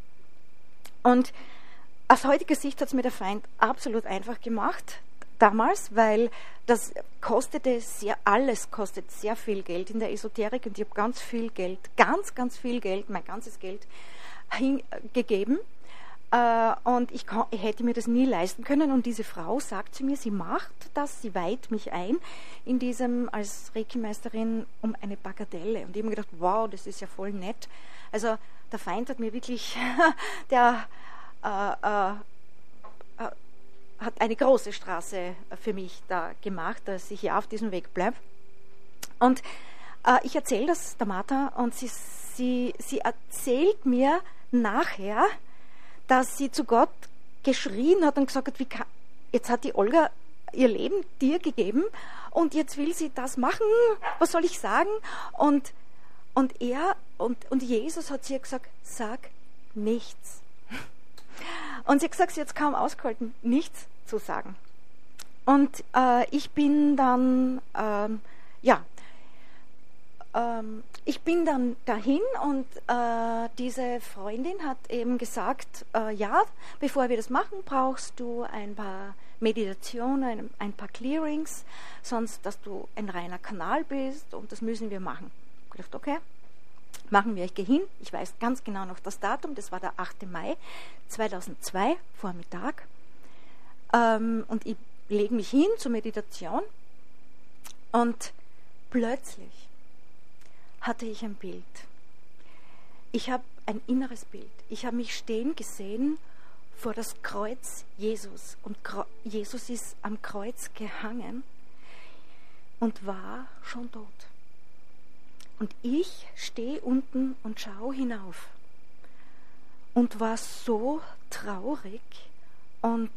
Und aus heutiger Sicht hat es mir der Feind absolut einfach gemacht, damals, weil das kostete sehr, alles kostet sehr viel Geld in der Esoterik und ich habe ganz viel Geld, ganz, ganz viel Geld, mein ganzes Geld hingegeben. Und ich, kann, ich hätte mir das nie leisten können. Und diese Frau sagt zu mir, sie macht das, sie weiht mich ein in diesem als Reiki-Meisterin um eine Bagatelle. Und ich habe mir gedacht, wow, das ist ja voll nett. Also der Feind hat mir wirklich, der äh, äh, hat eine große Straße für mich da gemacht, dass ich ja auf diesem Weg bleibe. Und äh, ich erzähle das der Martha und sie, sie, sie erzählt mir nachher, dass sie zu Gott geschrien hat und gesagt hat, wie kann, jetzt hat die Olga ihr Leben dir gegeben und jetzt will sie das machen, was soll ich sagen? Und, und er und, und Jesus hat sie gesagt, sag nichts. Und sie hat gesagt, sie hat es kaum ausgehalten, nichts zu sagen. Und äh, ich bin dann, ähm, ja, ähm, ich bin dann dahin und äh, diese Freundin hat eben gesagt, äh, ja, bevor wir das machen, brauchst du ein paar Meditationen, ein, ein paar Clearings, sonst, dass du ein reiner Kanal bist und das müssen wir machen. Ich habe gedacht, okay, machen wir, ich gehe hin. Ich weiß ganz genau noch das Datum, das war der achte Mai zweitausendzwei, Vormittag. Ähm, und ich lege mich hin zur Meditation Und plötzlich hatte ich ein Bild. Ich habe ein inneres Bild. Ich habe mich stehen gesehen vor das Kreuz Jesus. Und Jesus ist am Kreuz gehangen und war schon tot. Und ich stehe unten und schaue hinauf und war so traurig und,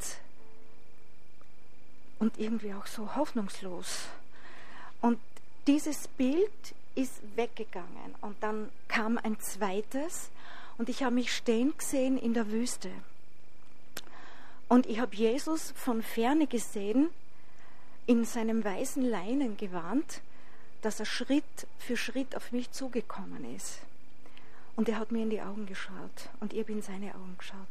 und irgendwie auch so hoffnungslos. Und dieses Bild ist weggegangen und dann kam ein zweites und ich habe mich stehen gesehen in der Wüste. Und ich habe Jesus von ferne gesehen, in seinem weißen Leinengewand, dass er Schritt für Schritt auf mich zugekommen ist. Und er hat mir in die Augen geschaut und ich habe in seine Augen geschaut.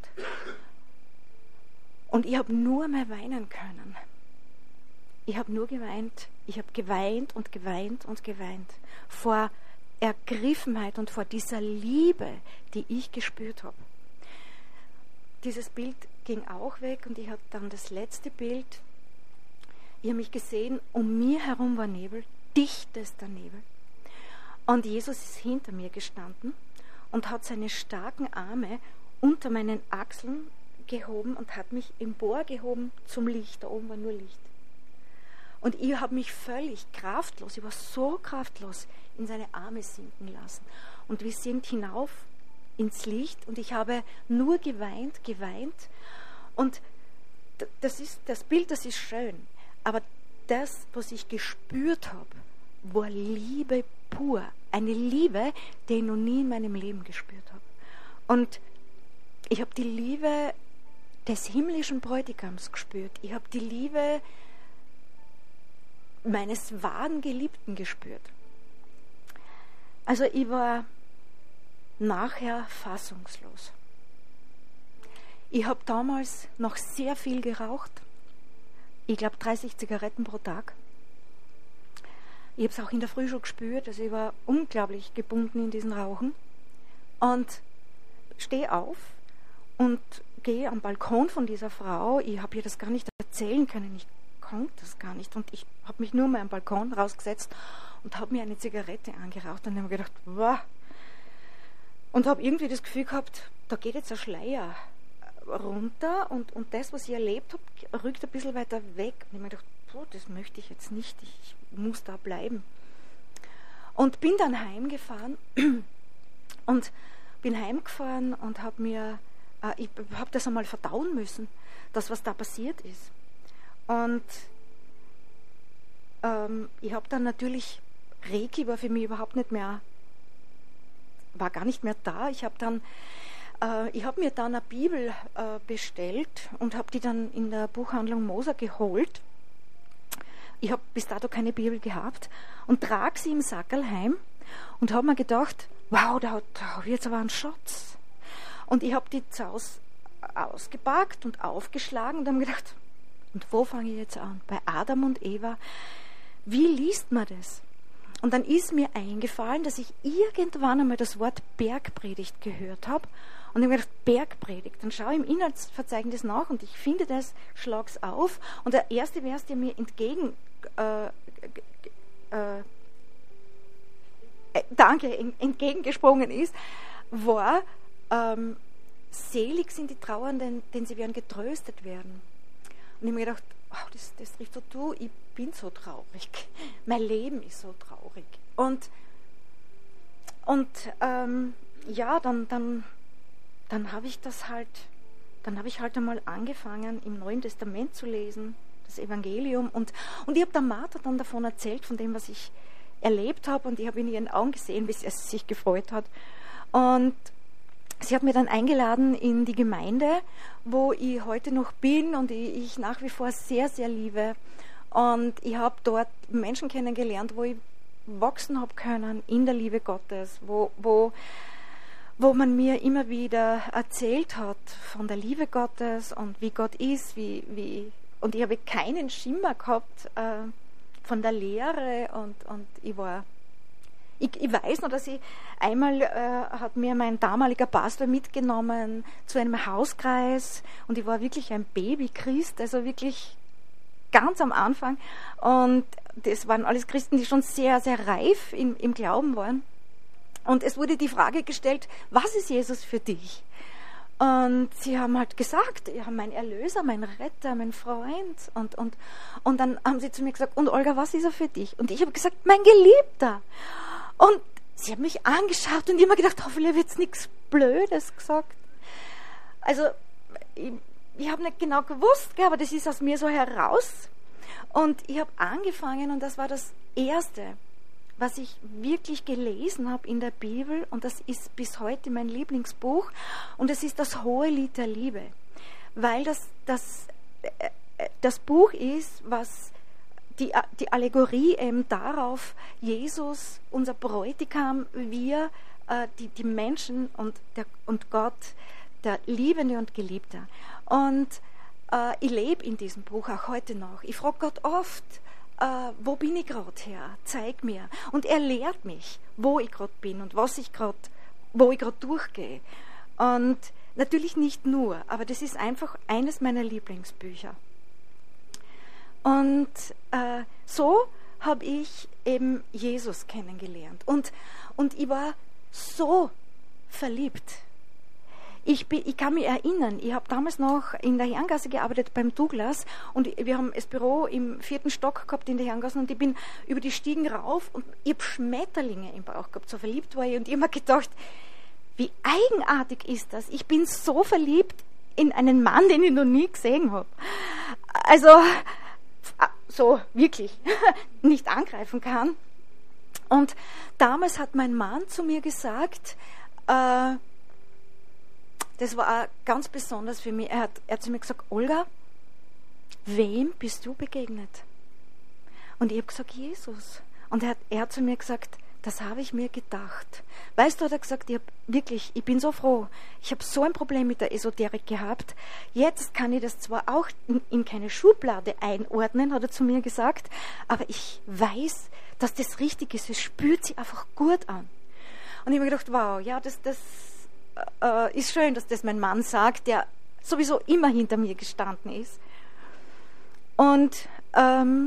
Und ich habe nur mehr weinen können. Ich habe nur geweint. Ich habe geweint und geweint und geweint. Vor Ergriffenheit und vor dieser Liebe, die ich gespürt habe. Dieses Bild ging auch weg und ich habe dann das letzte Bild. Ich habe mich gesehen, um mir herum war Nebel, dichtester Nebel. Und Jesus ist hinter mir gestanden und hat seine starken Arme unter meinen Achseln gehoben und hat mich emporgehoben zum Licht. Da oben war nur Licht. Und ich habe mich völlig kraftlos, ich war so kraftlos, in seine Arme sinken lassen. Und wir sind hinauf ins Licht und ich habe nur geweint, geweint. Und das ist, das Bild, das ist schön. Aber das, was ich gespürt habe, war Liebe pur. Eine Liebe, die ich noch nie in meinem Leben gespürt habe. Und ich habe die Liebe des himmlischen Bräutigams gespürt. Ich habe die Liebe meines wahren Geliebten gespürt. Also ich war nachher fassungslos. Ich habe damals noch sehr viel geraucht. Ich glaube dreißig Zigaretten pro Tag. Ich habe es auch in der Früh schon gespürt, also ich war unglaublich gebunden in diesen Rauchen. Und stehe auf und gehe am Balkon von dieser Frau. Ich habe ihr das gar nicht erzählen können, ich konnte das gar nicht. Und ich habe mich nur mal am Balkon rausgesetzt und habe mir eine Zigarette angeraucht und habe mir gedacht, wow. Und habe irgendwie das Gefühl gehabt, da geht jetzt ein Schleier runter und, und das, was ich erlebt habe, rückt ein bisschen weiter weg. Und ich habe mir gedacht, boah, das möchte ich jetzt nicht, ich muss da bleiben. Und bin dann heimgefahren und bin heimgefahren und habe mir, äh, ich habe das einmal verdauen müssen, das, was da passiert ist. Und ähm, ich habe dann natürlich, Reiki war für mich überhaupt nicht mehr, war gar nicht mehr da. Ich habe dann Ich habe mir dann eine Bibel äh, bestellt und habe die dann in der Buchhandlung Moser geholt. Ich habe bis dato keine Bibel gehabt und trage sie im Sackerl heim und habe mir gedacht, wow, da, da habe ich jetzt aber einen Schatz. Und ich habe die zu Hause ausgepackt und aufgeschlagen und habe mir gedacht, und wo fange ich jetzt an? Bei Adam und Eva. Wie liest man das? Und dann ist mir eingefallen, dass ich irgendwann einmal das Wort Bergpredigt gehört habe. Und ich habe mir gedacht, Bergpredigt. Dann schaue ich im Inhaltsverzeichnis nach und ich finde das, schlage es auf. Und der erste Vers, der mir entgegen, äh, äh, äh, danke, entgegengesprungen ist, war, ähm, selig sind die Trauernden, denn sie werden getröstet werden. Und ich habe mir gedacht, oh, das, das trifft so zu, ich bin so traurig. Mein Leben ist so traurig. Und, und ähm, ja, dann, dann, dann habe ich das halt, dann habe ich halt einmal angefangen, im Neuen Testament zu lesen, das Evangelium. Und, und ich habe der Martha dann davon erzählt, von dem, was ich erlebt habe. Und ich habe in ihren Augen gesehen, wie sie sich gefreut hat. Und sie hat mir dann eingeladen in die Gemeinde, wo ich heute noch bin und ich, ich nach wie vor sehr, sehr liebe. Und ich habe dort Menschen kennengelernt, wo ich wachsen habe können in der Liebe Gottes, wo, wo, wo man mir immer wieder erzählt hat von der Liebe Gottes und wie Gott ist, wie, wie, und ich habe keinen Schimmer gehabt äh, von der Lehre und, und ich war Ich, ich weiß noch, dass ich einmal äh, hat mir mein damaliger Pastor mitgenommen zu einem Hauskreis und ich war wirklich ein Baby-Christ, also wirklich ganz am Anfang. Und das waren alles Christen, die schon sehr, sehr reif im, im Glauben waren. Und es wurde die Frage gestellt, was ist Jesus für dich? Und sie haben halt gesagt, ja, mein Erlöser, mein Retter, mein Freund. Und, und, und dann haben sie zu mir gesagt, und Olga, was ist er für dich? Und ich habe gesagt, mein Geliebter. Und sie haben mich angeschaut und immer gedacht, hoffentlich wird es nichts Blödes gesagt. Also, ich, ich habe nicht genau gewusst, aber das ist aus mir so heraus. Und ich habe angefangen, und das war das Erste, was ich wirklich gelesen habe in der Bibel, und das ist bis heute mein Lieblingsbuch, und es ist das Hohelied der Liebe, weil das, das, das Buch ist, was die, die Allegorie eben darauf, Jesus, unser Bräutigam, wir, die, die Menschen und, der, und Gott, der Liebende und Geliebte. Und äh, ich lebe in diesem Buch auch heute noch. Ich frage Gott oft, Uh, wo bin ich gerade her? Zeig mir. Und er lehrt mich, wo ich gerade bin und was ich gerade, wo ich gerade durchgehe. Und natürlich nicht nur, aber das ist einfach eines meiner Lieblingsbücher. Und uh, so habe ich eben Jesus kennengelernt. Und, und ich war so verliebt. Ich, bin, ich kann mich erinnern, ich habe damals noch in der Herrengasse gearbeitet beim Douglas, und wir haben das Büro im vierten Stock gehabt in der Herrengasse, und ich bin über die Stiegen rauf und ich habe Schmetterlinge im Bauch gehabt, so verliebt war ich, und ich habe mir gedacht, wie eigenartig ist das? Ich bin so verliebt in einen Mann, den ich noch nie gesehen habe. Also, so wirklich nicht angreifen kann. Und damals hat mein Mann zu mir gesagt, äh, das war auch ganz besonders für mich. Er hat, er hat zu mir gesagt, Olga, wem bist du begegnet? Und ich habe gesagt, Jesus. Und er hat, er hat zu mir gesagt, das habe ich mir gedacht. Weißt du, hat er gesagt, ich hab wirklich, ich bin so froh. Ich habe so ein Problem mit der Esoterik gehabt. Jetzt kann ich das zwar auch in, in keine Schublade einordnen, hat er zu mir gesagt, aber ich weiß, dass das richtig ist. Es spürt sich einfach gut an. Und ich habe mir gedacht, wow, ja, das, das äh, ist schön, dass das mein Mann sagt, der sowieso immer hinter mir gestanden ist. Und ähm,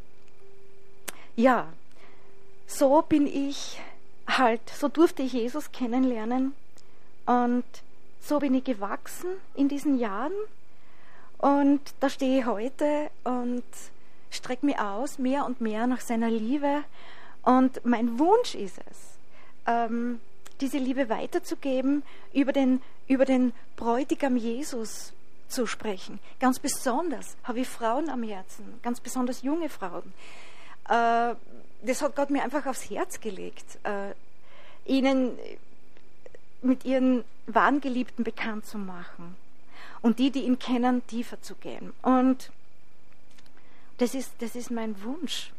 ja, so bin ich halt, so durfte ich Jesus kennenlernen, und so bin ich gewachsen in diesen Jahren, und da stehe ich heute und strecke mich aus, mehr und mehr nach seiner Liebe, und mein Wunsch ist es, ähm, diese Liebe weiterzugeben, über den, über den Bräutigam Jesus zu sprechen. Ganz besonders habe ich Frauen am Herzen, ganz besonders junge Frauen. Äh, das hat Gott mir einfach aufs Herz gelegt, äh, ihnen mit ihren wahren Geliebten bekannt zu machen und die, die ihn kennen, tiefer zu gehen. Und das ist, das ist mein Wunsch.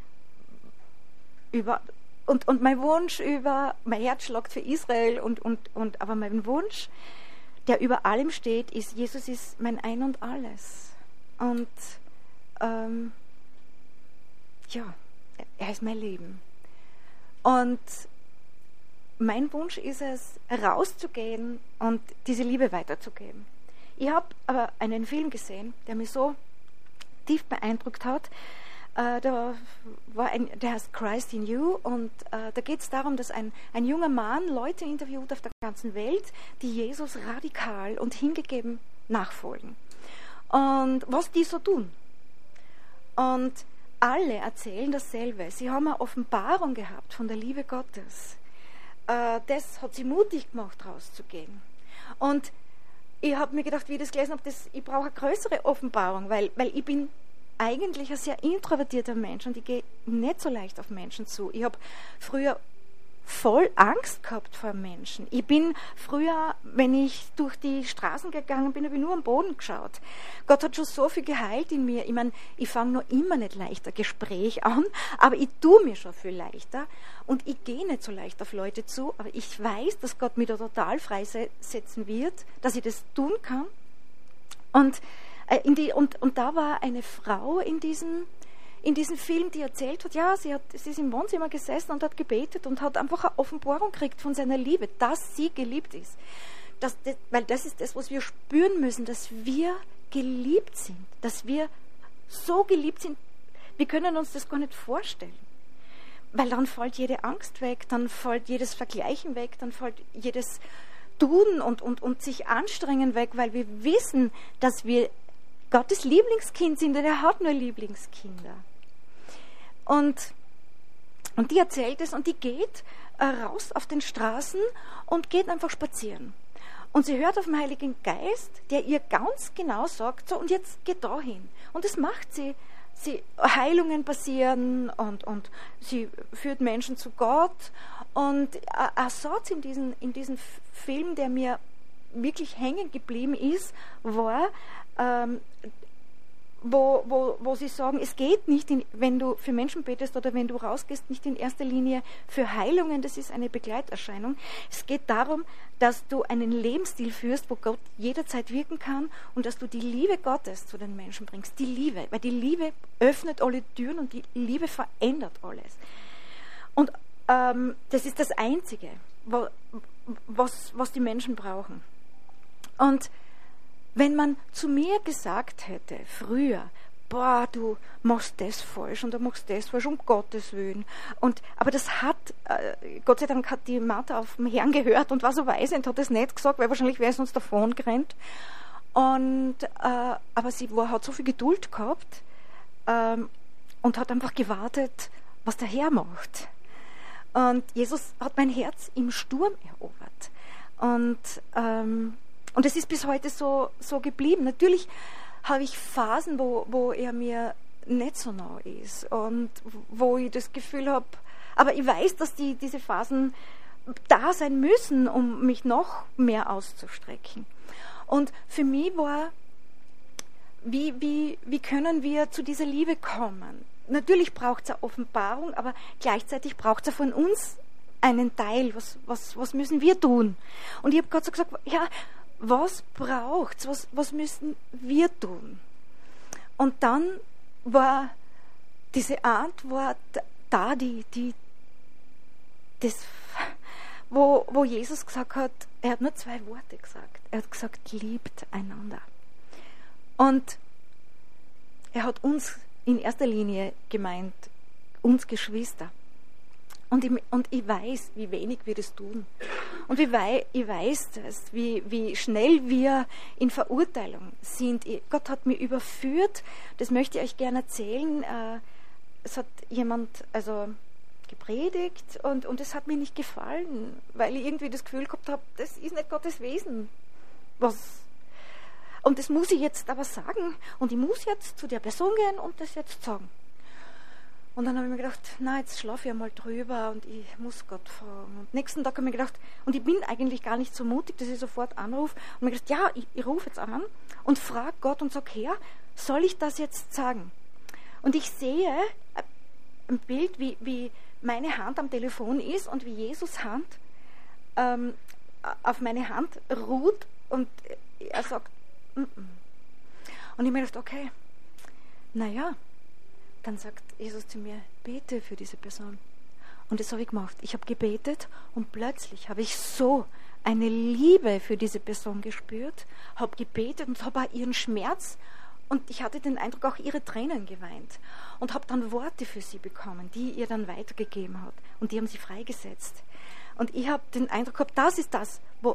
Über, und, und mein Wunsch über, mein Herz schlagt für Israel, und, und, und, aber mein Wunsch, der über allem steht, ist, Jesus ist mein Ein und Alles. Und ähm, ja, er ist mein Leben. Und mein Wunsch ist es, rauszugehen und diese Liebe weiterzugeben. Ich habe aber einen Film gesehen, der mich so tief beeindruckt hat. Äh, da war ein, der heißt Christ in You, und äh, da geht es darum, dass ein, ein junger Mann Leute interviewt auf der ganzen Welt, die Jesus radikal und hingegeben nachfolgen. Und was die so tun. Und alle erzählen dasselbe. Sie haben eine Offenbarung gehabt von der Liebe Gottes. Äh, das hat sie mutig gemacht, rauszugehen. Und ich habe mir gedacht, wie ich das gelesen habe, das, ich brauche eine größere Offenbarung, weil, weil ich bin eigentlich ein sehr introvertierter Mensch, und ich gehe nicht so leicht auf Menschen zu. Ich habe früher voll Angst gehabt vor Menschen. Ich bin früher, wenn ich durch die Straßen gegangen bin, habe ich nur am Boden geschaut. Gott hat schon so viel geheilt in mir. Ich meine, ich fange noch immer nicht leichter Gespräch an, aber ich tue mir schon viel leichter, und ich gehe nicht so leicht auf Leute zu, aber ich weiß, dass Gott mich da total freisetzen wird, dass ich das tun kann. Und, äh, in die, und, und da war eine Frau in diesem in diesem Film, die erzählt hat, ja, sie, hat, sie ist im Wohnzimmer gesessen und hat gebetet und hat einfach eine Offenbarung gekriegt von seiner Liebe, dass sie geliebt ist. Das, das, weil das ist das, was wir spüren müssen, dass wir geliebt sind, dass wir so geliebt sind, wir können uns das gar nicht vorstellen. Weil dann fällt jede Angst weg, dann fällt jedes Vergleichen weg, dann fällt jedes Tun und, und, und sich anstrengen weg, weil wir wissen, dass wir Gottes Lieblingskind sind und er hat nur Lieblingskinder. Und, und die erzählt es und die geht äh, raus auf den Straßen und geht einfach spazieren. Und sie hört auf den Heiligen Geist, der ihr ganz genau sagt, so und jetzt geht da hin. Und das macht sie. Sie, Heilungen passieren und, und sie führt Menschen zu Gott. Und ein Satz in diesem in diesen Film, der mir wirklich hängen geblieben ist, war, ähm, wo, wo, wo sie sagen, es geht nicht, in, wenn du für Menschen betest oder wenn du rausgehst, nicht in erster Linie für Heilungen, das ist eine Begleiterscheinung. Es geht darum, dass du einen Lebensstil führst, wo Gott jederzeit wirken kann und dass du die Liebe Gottes zu den Menschen bringst. Die Liebe, weil die Liebe öffnet alle Türen und die Liebe verändert alles. Und ähm, das ist das Einzige, wo, was, was die Menschen brauchen. Und wenn man zu mir gesagt hätte, früher, boah, du machst das falsch und du machst das falsch, um Gottes Willen. Und, aber das hat, äh, Gott sei Dank hat die Martha auf den Herrn gehört und war so weise und hat das nicht gesagt, weil wahrscheinlich wäre es uns davon gerannt. Und, äh, aber sie war, hat so viel Geduld gehabt ähm, und hat einfach gewartet, was der Herr macht. Und Jesus hat mein Herz im Sturm erobert. Und, ähm, und es ist bis heute so, so geblieben. Natürlich habe ich Phasen, wo, wo er mir nicht so nah ist und wo ich das Gefühl habe, aber ich weiß, dass die, diese Phasen da sein müssen, um mich noch mehr auszustrecken. Und für mich war, wie, wie, wie können wir zu dieser Liebe kommen? Natürlich braucht es eine Offenbarung, aber gleichzeitig braucht es von uns einen Teil. Was, was, was müssen wir tun? Und ich habe gerade so gesagt, ja, was braucht's? Was, was müssen wir tun? Und dann war diese Antwort da, die, die, das, wo, wo Jesus gesagt hat, er hat nur zwei Worte gesagt. Er hat gesagt, liebt einander. Und er hat uns in erster Linie gemeint, uns Geschwister. Und ich, und ich weiß, wie wenig wir das tun. Und ich weiß, ich weiß das, wie, wie schnell wir in Verurteilung sind. Ich, Gott hat mich überführt, das möchte ich euch gerne erzählen. Äh, es hat jemand also gepredigt und, und es hat mir nicht gefallen, weil ich irgendwie das Gefühl gehabt habe, das ist nicht Gottes Wesen. Was? Und das muss ich jetzt aber sagen. Und ich muss jetzt zu der Person gehen und das jetzt sagen. Und dann habe ich mir gedacht, na, jetzt schlafe ich einmal drüber und ich muss Gott fragen. Und nächsten Tag habe ich mir gedacht, und ich bin eigentlich gar nicht so mutig, dass ich sofort anrufe. Und mir gedacht, ja, ich, ich rufe jetzt an und frage Gott und sage, Herr, soll ich das jetzt sagen? Und ich sehe ein Bild, wie, wie meine Hand am Telefon ist und wie Jesus Hand ähm, auf meine Hand ruht und er sagt, mm -mm. Und ich habe mir gedacht, okay, naja, dann sagt Jesus zu mir, bete für diese Person. Und das habe ich gemacht. Ich habe gebetet und plötzlich habe ich so eine Liebe für diese Person gespürt, habe gebetet und habe auch ihren Schmerz und ich hatte den Eindruck, auch ihre Tränen geweint und habe dann Worte für sie bekommen, die ihr dann weitergegeben hat und die haben sie freigesetzt. Und ich habe den Eindruck gehabt, das ist das, wo,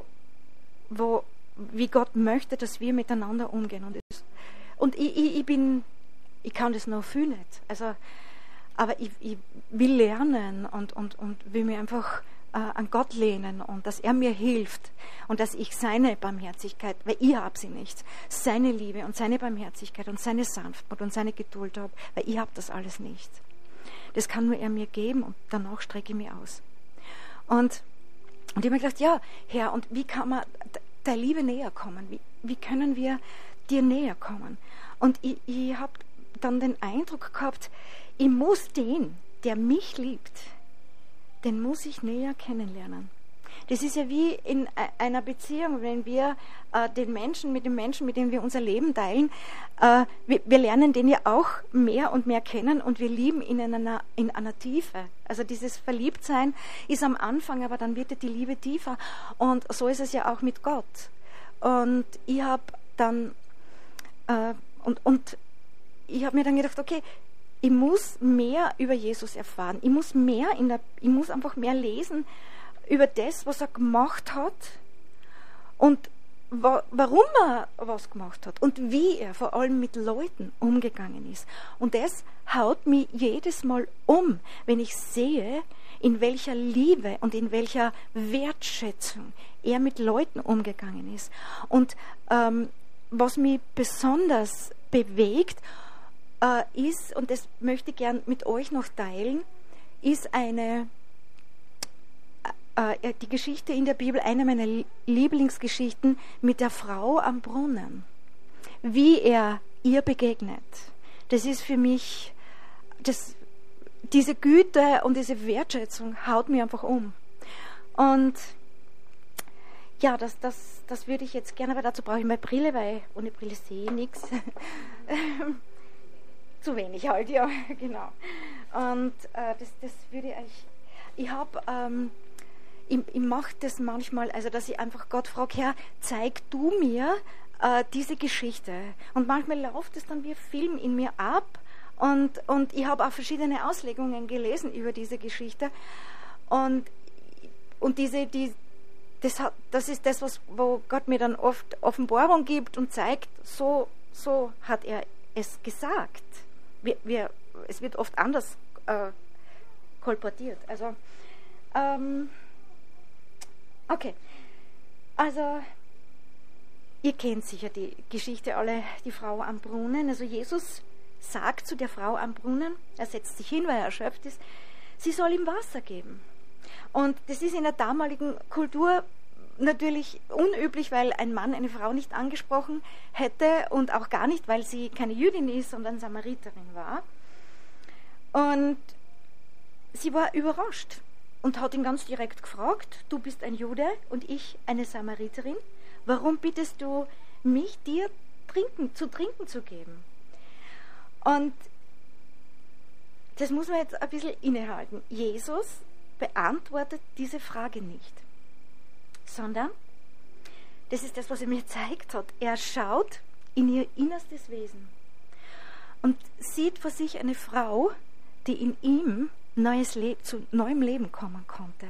wo, wie Gott möchte, dass wir miteinander umgehen. Und, es, und ich, ich, ich bin Ich kann das noch viel nicht. Also, aber ich, ich will lernen und, und, und will mir einfach äh, an Gott lehnen und dass er mir hilft und dass ich seine Barmherzigkeit, weil ich habe sie nicht, seine Liebe und seine Barmherzigkeit und seine Sanftmut und seine Geduld habe, weil ich habe das alles nicht. Das kann nur er mir geben und danach strecke ich mich aus. Und, und ich habe mir gedacht, ja, Herr, und wie kann man der Liebe näher kommen? Wie, wie können wir dir näher kommen? Und ich, ich habe dann den Eindruck gehabt, ich muss den, der mich liebt, den muss ich näher kennenlernen. Das ist ja wie in einer Beziehung, wenn wir äh, den Menschen, mit dem Menschen, mit dem wir unser Leben teilen, äh, wir, wir lernen den ja auch mehr und mehr kennen und wir lieben ihn in einer, in einer Tiefe. Also dieses Verliebtsein ist am Anfang, aber dann wird ja die Liebe tiefer. Und so ist es ja auch mit Gott. Und ich habe dann, äh, und, und ich habe mir dann gedacht, okay, ich muss mehr über Jesus erfahren. Ich muss mehr in der, ich muss einfach mehr lesen über das, was er gemacht hat und wa- warum er was gemacht hat und wie er vor allem mit Leuten umgegangen ist. Und das haut mich jedes Mal um, wenn ich sehe, in welcher Liebe und in welcher Wertschätzung er mit Leuten umgegangen ist. Und ähm, was mich besonders bewegt, äh, ist, und das möchte ich gern mit euch noch teilen, ist eine äh, die Geschichte in der Bibel, eine meiner Lieblingsgeschichten mit der Frau am Brunnen. Wie er ihr begegnet. Das ist für mich, das, diese Güte und diese Wertschätzung haut mir einfach um. Und ja, das, das, das würde ich jetzt gerne, aber dazu brauche ich meine Brille, weil ohne Brille sehe ich nichts. Zu wenig halt, ja, genau. Und äh, das, das würde ich eigentlich, ich habe, ähm, ich, ich mache das manchmal, also dass ich einfach Gott frage, Herr, zeig du mir äh, diese Geschichte. Und manchmal läuft es dann wie ein Film in mir ab und, und ich habe auch verschiedene Auslegungen gelesen über diese Geschichte. Und, und diese, die, das, hat, das ist das, was, wo Gott mir dann oft Offenbarung gibt und zeigt, so, so hat er es gesagt. Wir, wir, es wird oft anders äh, kolportiert. Also, ähm, okay. Also, ihr kennt sicher die Geschichte alle, die Frau am Brunnen. Also Jesus sagt zu der Frau am Brunnen, er setzt sich hin, weil er erschöpft ist, sie soll ihm Wasser geben. Und das ist in der damaligen Kultur natürlich unüblich, weil ein Mann eine Frau nicht angesprochen hätte und auch gar nicht, weil sie keine Jüdin ist, sondern Samariterin war. Und sie war überrascht und hat ihn ganz direkt gefragt, du bist ein Jude und ich eine Samariterin, warum bittest du mich, dir trinken, zu trinken zu geben? Und das muss man jetzt ein bisschen innehalten. Jesus beantwortet diese Frage nicht, sondern, das ist das, was er mir gezeigt hat, er schaut in ihr innerstes Wesen und sieht vor sich eine Frau, die in ihm neues Le- zu neuem Leben kommen konnte.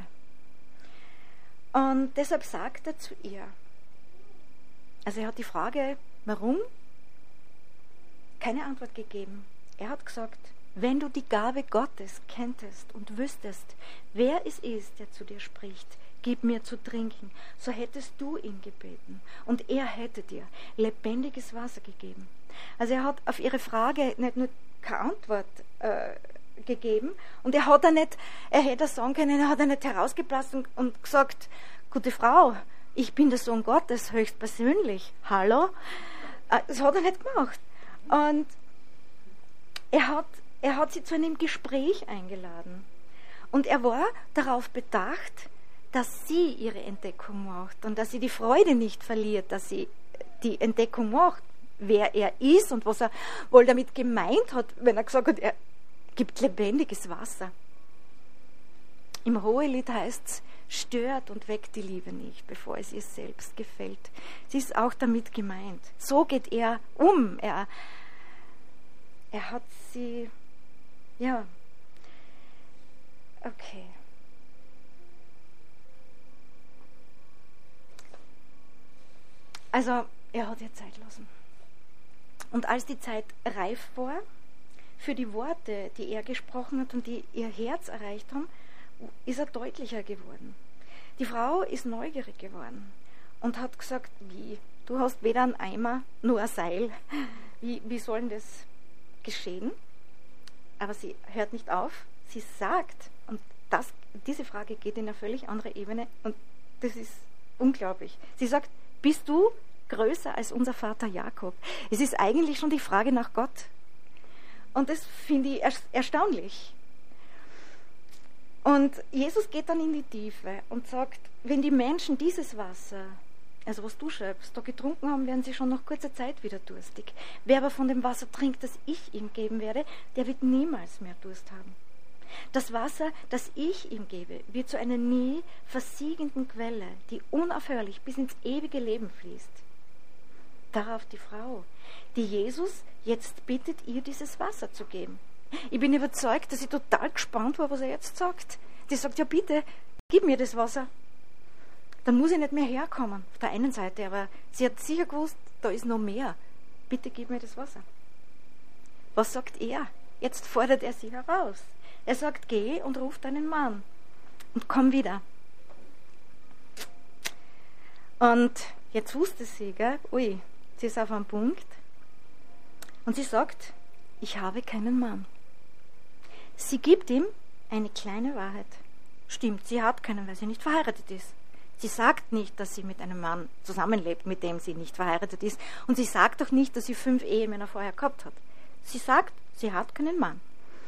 Und deshalb sagt er zu ihr, also er hat die Frage, warum, keine Antwort gegeben. Er hat gesagt, wenn du die Gabe Gottes kenntest und wüsstest, wer es ist, der zu dir spricht, gib mir zu trinken, so hättest du ihn gebeten und er hätte dir lebendiges Wasser gegeben. Also er hat auf ihre Frage nicht nur keine Antwort äh, gegeben und er hat er nicht, er hätte sagen können, er hat er nicht herausgeblasen und, und gesagt, gute Frau, ich bin der Sohn Gottes höchstpersönlich, hallo? Äh, das hat er nicht gemacht. Und er hat, er hat sie zu einem Gespräch eingeladen und er war darauf bedacht, dass sie ihre Entdeckung macht und dass sie die Freude nicht verliert, dass sie die Entdeckung macht, wer er ist und was er wohl damit gemeint hat, wenn er gesagt hat, er gibt lebendiges Wasser. Im Hohelied heißt es, stört und weckt die Liebe nicht, bevor es ihr selbst gefällt. Sie ist auch damit gemeint. So geht er um. Er, er hat sie, ja, okay. Also, er hat ihr Zeit lassen. Und als die Zeit reif war, für die Worte, die er gesprochen hat und die ihr Herz erreicht haben, ist er deutlicher geworden. Die Frau ist neugierig geworden und hat gesagt, wie, du hast weder einen Eimer noch ein Seil. Wie, wie soll denn das geschehen? Aber sie hört nicht auf. Sie sagt, und das, diese Frage geht in eine völlig andere Ebene und das ist unglaublich. Sie sagt, bist du größer als unser Vater Jakob? Es ist eigentlich schon die Frage nach Gott. Und das finde ich erstaunlich. Und Jesus geht dann in die Tiefe und sagt, wenn die Menschen dieses Wasser, also was du schöpfst, da getrunken haben, werden sie schon nach kurzer Zeit wieder durstig. Wer aber von dem Wasser trinkt, das ich ihm geben werde, der wird niemals mehr Durst haben. Das Wasser, das ich ihm gebe, wird zu einer nie versiegenden Quelle, die unaufhörlich bis ins ewige Leben fließt. Darauf die Frau, die Jesus jetzt bittet, ihr dieses Wasser zu geben. Ich bin überzeugt, dass sie total gespannt war, was er jetzt sagt. Die sagt, ja bitte, gib mir das Wasser. Dann muss ich nicht mehr herkommen, auf der einen Seite, aber sie hat sicher gewusst, da ist noch mehr. Bitte gib mir das Wasser. Was sagt er? Jetzt fordert er sie heraus. Er sagt, geh und ruf deinen Mann und komm wieder. Und jetzt wusste sie, gell? Ui, sie ist auf einem Punkt. Und sie sagt, ich habe keinen Mann. Sie gibt ihm eine kleine Wahrheit. Stimmt, sie hat keinen, weil sie nicht verheiratet ist. Sie sagt nicht, dass sie mit einem Mann zusammenlebt, mit dem sie nicht verheiratet ist. Und sie sagt auch nicht, dass sie fünf Ehemänner vorher gehabt hat. Sie sagt, sie hat keinen Mann.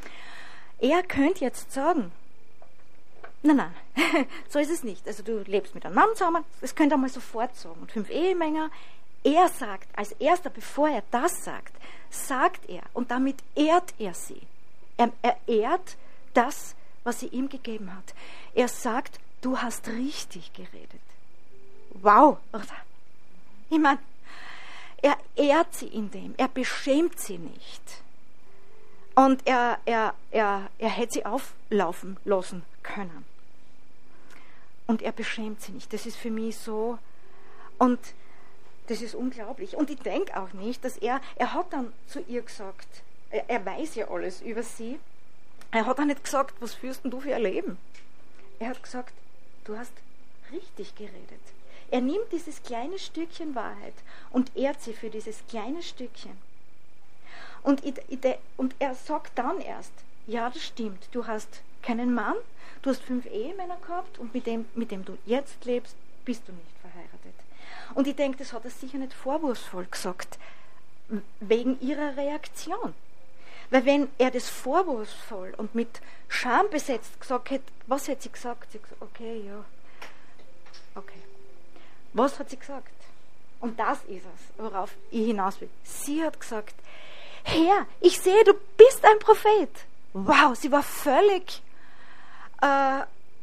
Er könnte jetzt sagen, nein, nein, so ist es nicht. Also du lebst mit einem Mann zusammen, das könnte er mal sofort sagen. Und fünf Ehemänner, er sagt, als erster, bevor er das sagt, sagt er, und damit ehrt er sie. Er, er ehrt das, was sie ihm gegeben hat. Er sagt, du hast richtig geredet. Wow! Ich meine, er ehrt sie in dem, er beschämt sie nicht. Und er, er, er, er hätte sie auflaufen lassen können. Und er beschämt sie nicht. Das ist für mich so, und das ist unglaublich. Und ich denke auch nicht, dass er, er hat dann zu ihr gesagt, er, er weiß ja alles über sie, er hat auch nicht gesagt, was führst denn du für ihr Leben? Er hat gesagt, du hast richtig geredet. Er nimmt dieses kleine Stückchen Wahrheit und ehrt sie für dieses kleine Stückchen. Und, ich, ich, und er sagt dann erst, ja, das stimmt, du hast keinen Mann, du hast fünf Ehemänner gehabt und mit dem, mit dem du jetzt lebst, bist du nicht verheiratet. Und ich denke, das hat er sicher nicht vorwurfsvoll gesagt, wegen ihrer Reaktion. Weil wenn er das vorwurfsvoll und mit Scham besetzt gesagt hätte, was hätte sie gesagt? Sie hat gesagt, okay, ja, okay. Was hat sie gesagt? Und das ist es, worauf ich hinaus will. Sie hat gesagt, Herr, ich sehe, du bist ein Prophet. Wow, sie war völlig äh,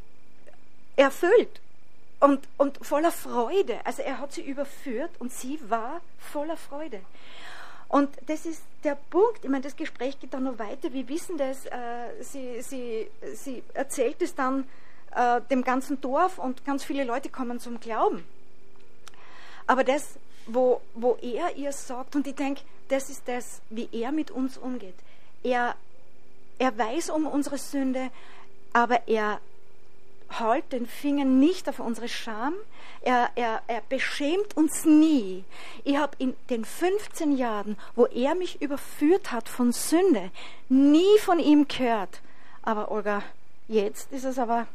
erfüllt und, und voller Freude. Also er hat sie überführt und sie war voller Freude. Und das ist der Punkt. Ich meine, das Gespräch geht dann noch weiter. Wir wissen das. Äh, sie, sie, sie erzählt es dann äh, dem ganzen Dorf und ganz viele Leute kommen zum Glauben. Aber das, wo, wo er ihr sagt, und ich denke, das ist das, wie er mit uns umgeht. Er, er weiß um unsere Sünde, aber er hält den Finger nicht auf unsere Scham. Er, er, er beschämt uns nie. Ich habe in den fünfzehn Jahren, wo er mich überführt hat von Sünde, nie von ihm gehört. Aber Olga, jetzt ist es aber,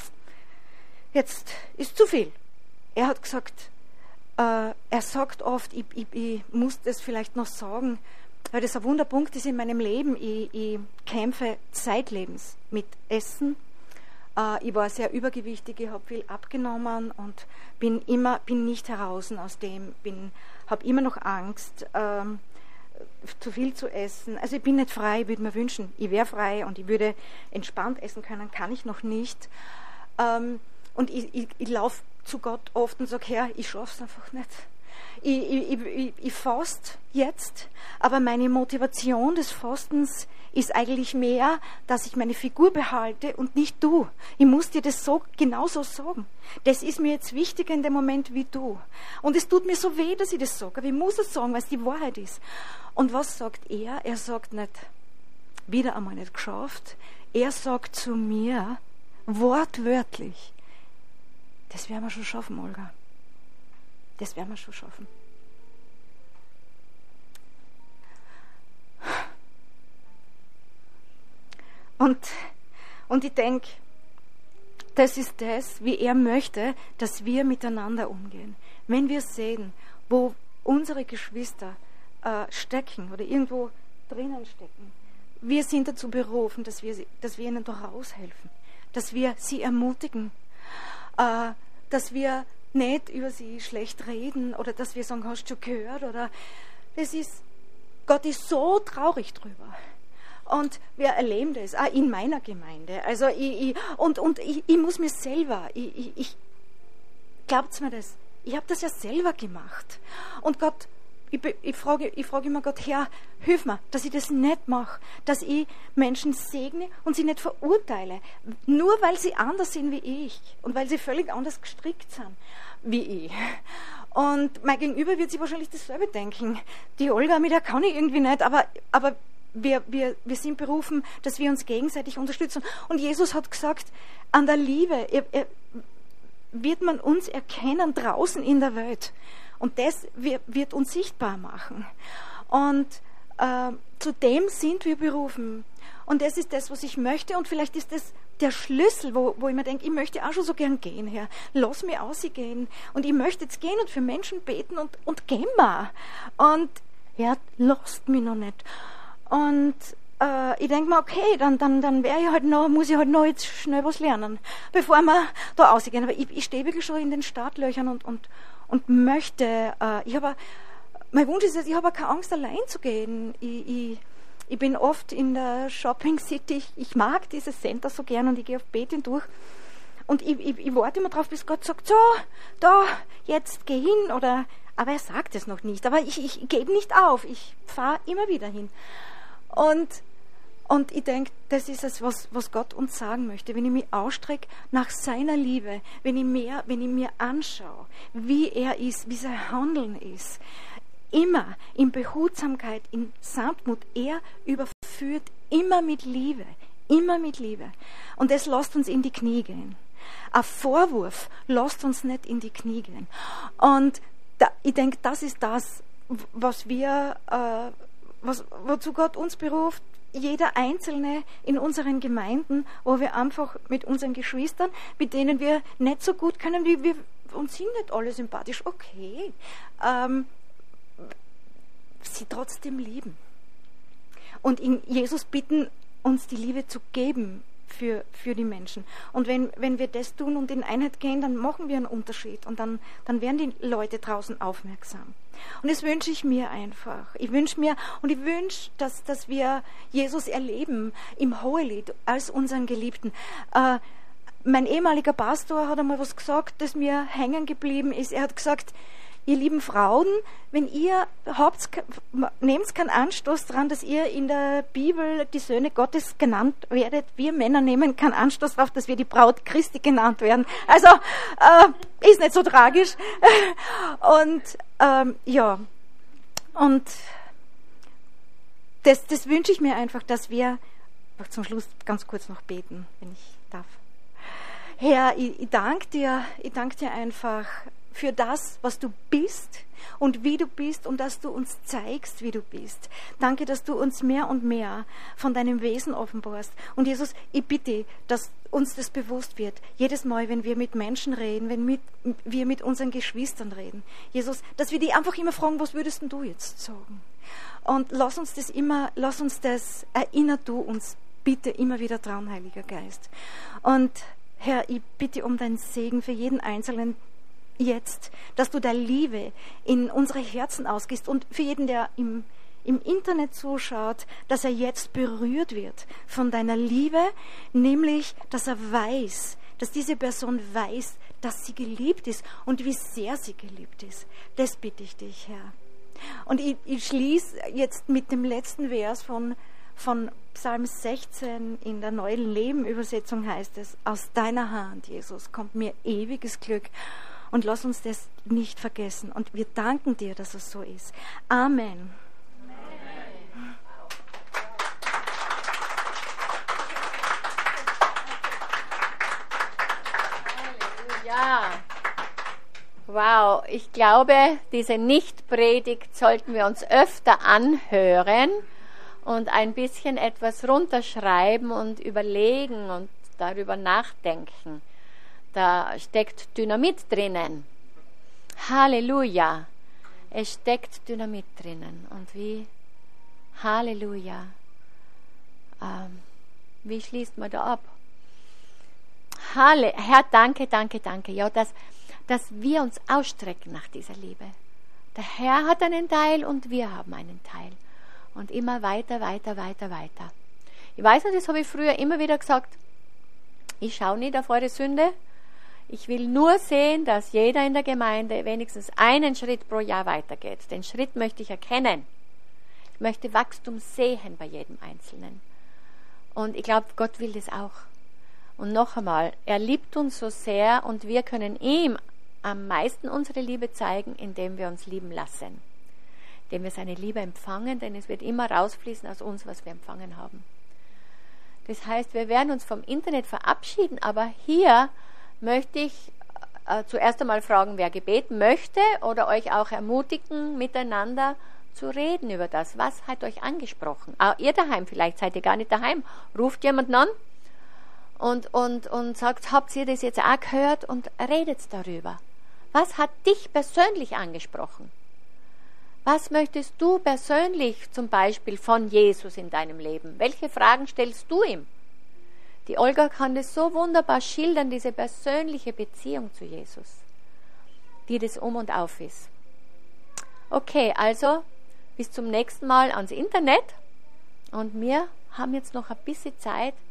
jetzt ist zu viel. Er hat gesagt, äh, er sagt oft, ich, ich, ich muss das vielleicht noch sagen, weil das ein Wunderpunkt ist in meinem Leben. Ich, ich kämpfe zeitlebens mit Essen. Ich war sehr übergewichtig, ich habe viel abgenommen und bin immer bin nicht heraus aus dem, bin habe immer noch Angst, ähm, zu viel zu essen. Also ich bin nicht frei, ich würde mir wünschen, ich wäre frei und ich würde entspannt essen können, kann ich noch nicht. Ähm, und ich, ich, ich laufe zu Gott oft und sage, Herr, ich schaffe es einfach nicht. Ich, ich, ich, ich fast jetzt, aber meine Motivation des Fastens ist eigentlich mehr, dass ich meine Figur behalte und nicht du. Ich muss dir das so genauso sagen. Das ist mir jetzt wichtiger in dem Moment wie du. Und es tut mir so weh, dass ich das sage, aber ich muss es sagen, weil es die Wahrheit ist. Und was sagt er? Er sagt nicht, wieder einmal nicht geschafft. Er sagt zu mir, wortwörtlich, das werden wir schon schaffen, Olga. Das werden wir schon schaffen. Und, und ich denke, das ist das, wie er möchte, dass wir miteinander umgehen. Wenn wir sehen, wo unsere Geschwister äh, stecken oder irgendwo drinnen stecken, wir sind dazu berufen, dass wir, dass wir ihnen da raushelfen, dass wir sie ermutigen, äh, dass wir nicht über sie schlecht reden oder dass wir sagen, hast du schon gehört? Oder das ist, Gott ist so traurig drüber. Und wir erleben das auch in meiner Gemeinde. Also ich, ich, und, und ich, ich muss mir selber, ich, ich, ich glaubt's mir das, ich habe das ja selber gemacht. Und Gott Ich, ich frage ich frage immer Gott, Herr, hilf mir, dass ich das nicht mache, dass ich Menschen segne und sie nicht verurteile, nur weil sie anders sind wie ich und weil sie völlig anders gestrickt sind wie ich. Und mein Gegenüber wird sich wahrscheinlich dasselbe denken. Die Olga, mit der kann ich irgendwie nicht, aber, aber wir, wir, wir sind berufen, dass wir uns gegenseitig unterstützen. Und Jesus hat gesagt, an der Liebe er, er, wird man uns erkennen draußen in der Welt. Und das wird, wird uns sichtbar machen. Und äh, zu dem sind wir berufen. Und das ist das, was ich möchte. Und vielleicht ist das der Schlüssel, wo, wo ich mir denke, ich möchte auch schon so gern gehen, Herr. Lass mich ausgehen. Und ich möchte jetzt gehen und für Menschen beten und, und gehen wir. Und Herr, lasst mich noch nicht. Und äh, ich denke mir, okay, dann, dann, dann wäre ich halt noch, muss ich halt noch jetzt schnell was lernen, bevor wir da ausgehen. Aber ich, ich stehe wirklich schon in den Startlöchern und, und, und möchte, äh, ich habe, mein Wunsch ist, ich habe keine Angst, allein zu gehen. Ich, ich, ich bin oft in der Shopping City, ich, ich mag dieses Center so gern und ich gehe auf Beten durch. Und ich, ich, ich warte immer drauf, bis Gott sagt, so, da, jetzt geh hin. Oder, aber er sagt es noch nicht. Aber ich, ich gebe nicht auf, ich fahre immer wieder hin. Und, und ich denke, das ist es, was, was Gott uns sagen möchte. Wenn ich mich ausstrecke nach seiner Liebe, wenn ich, mehr, wenn ich mir anschaue, wie er ist, wie sein Handeln ist, immer in Behutsamkeit, in Sanftmut, er überführt immer mit Liebe, immer mit Liebe. Und das lässt uns in die Knie gehen. Ein Vorwurf lässt uns nicht in die Knie gehen. Und da, ich denke, das ist das, was wir, äh, was, wozu Gott uns beruft, jeder Einzelne in unseren Gemeinden, wo wir einfach mit unseren Geschwistern, mit denen wir nicht so gut können, wie wir uns sind nicht alle sympathisch, okay, ähm, sie trotzdem lieben. Und in Jesus bitten, uns die Liebe zu geben für, für die Menschen. Und wenn, wenn wir das tun und in Einheit gehen, dann machen wir einen Unterschied und dann, dann werden die Leute draußen aufmerksam. Und das wünsche ich mir einfach. Ich wünsche mir und ich wünsche, dass, dass wir Jesus erleben im Hohelied als unseren Geliebten. Äh, mein ehemaliger Pastor hat einmal was gesagt, das mir hängen geblieben ist. Er hat gesagt, ihr lieben Frauen, wenn ihr habt, nehmt keinen Anstoß daran, dass ihr in der Bibel die Söhne Gottes genannt werdet. Wir Männer nehmen keinen Anstoß darauf, dass wir die Braut Christi genannt werden. Also, äh, ist nicht so tragisch. Und, ähm, ja. Und das, das wünsche ich mir einfach, dass wir, zum Schluss ganz kurz noch beten, wenn ich darf. Herr, ich, ich danke dir, ich danke dir einfach für das, was du bist und wie du bist und dass du uns zeigst, wie du bist. Danke, dass du uns mehr und mehr von deinem Wesen offenbarst. Und Jesus, ich bitte, dass uns das bewusst wird. Jedes Mal, wenn wir mit Menschen reden, wenn mit, wir mit unseren Geschwistern reden. Jesus, dass wir die einfach immer fragen, was würdest denn du jetzt sagen? Und lass uns das immer, lass uns das, erinner du uns bitte immer wieder dran, Heiliger Geist. Und Herr, ich bitte um deinen Segen für jeden Einzelnen, jetzt, dass du deine Liebe in unsere Herzen ausgießt und für jeden, der im, im Internet zuschaut, dass er jetzt berührt wird von deiner Liebe, nämlich, dass er weiß, dass diese Person weiß, dass sie geliebt ist und wie sehr sie geliebt ist. Das bitte ich dich, Herr. Und ich, ich schließe jetzt mit dem letzten Vers von, von Psalm sechzehn in der Neuen Leben-Übersetzung heißt es, aus deiner Hand, Jesus, kommt mir ewiges Glück. Und lass uns das nicht vergessen. Und wir danken dir, dass es so ist. Amen. Amen. Halleluja. Wow, ich glaube, diese Nichtpredigt sollten wir uns öfter anhören und ein bisschen etwas runterschreiben und überlegen und darüber nachdenken. Da steckt Dynamit drinnen. Halleluja. Es steckt Dynamit drinnen. Und wie? Halleluja. Ähm, wie schließt man da ab? Halle, Herr, danke, danke, danke. Ja, dass, dass wir uns ausstrecken nach dieser Liebe. Der Herr hat einen Teil und wir haben einen Teil. Und immer weiter, weiter, weiter, weiter. Ich weiß noch, das habe ich früher immer wieder gesagt. Ich schaue nicht auf eure Sünde. Ich will nur sehen, dass jeder in der Gemeinde wenigstens einen Schritt pro Jahr weitergeht. Den Schritt möchte ich erkennen. Ich möchte Wachstum sehen bei jedem Einzelnen. Und ich glaube, Gott will das auch. Und noch einmal, er liebt uns so sehr und wir können ihm am meisten unsere Liebe zeigen, indem wir uns lieben lassen. Indem wir seine Liebe empfangen, denn es wird immer rausfließen aus uns, was wir empfangen haben. Das heißt, wir werden uns vom Internet verabschieden, aber hier möchte ich äh, zuerst einmal fragen, wer Gebet möchte oder euch auch ermutigen, miteinander zu reden über das. Was hat euch angesprochen? Auch ihr daheim, vielleicht seid ihr gar nicht daheim. Ruft jemanden an und, und, und sagt, habt ihr das jetzt auch gehört? Und redet darüber. Was hat dich persönlich angesprochen? Was möchtest du persönlich zum Beispiel von Jesus in deinem Leben? Welche Fragen stellst du ihm? Die Olga kann das so wunderbar schildern, diese persönliche Beziehung zu Jesus, die das um und auf ist. Okay, also bis zum nächsten Mal ans Internet. Und wir haben jetzt noch ein bisschen Zeit,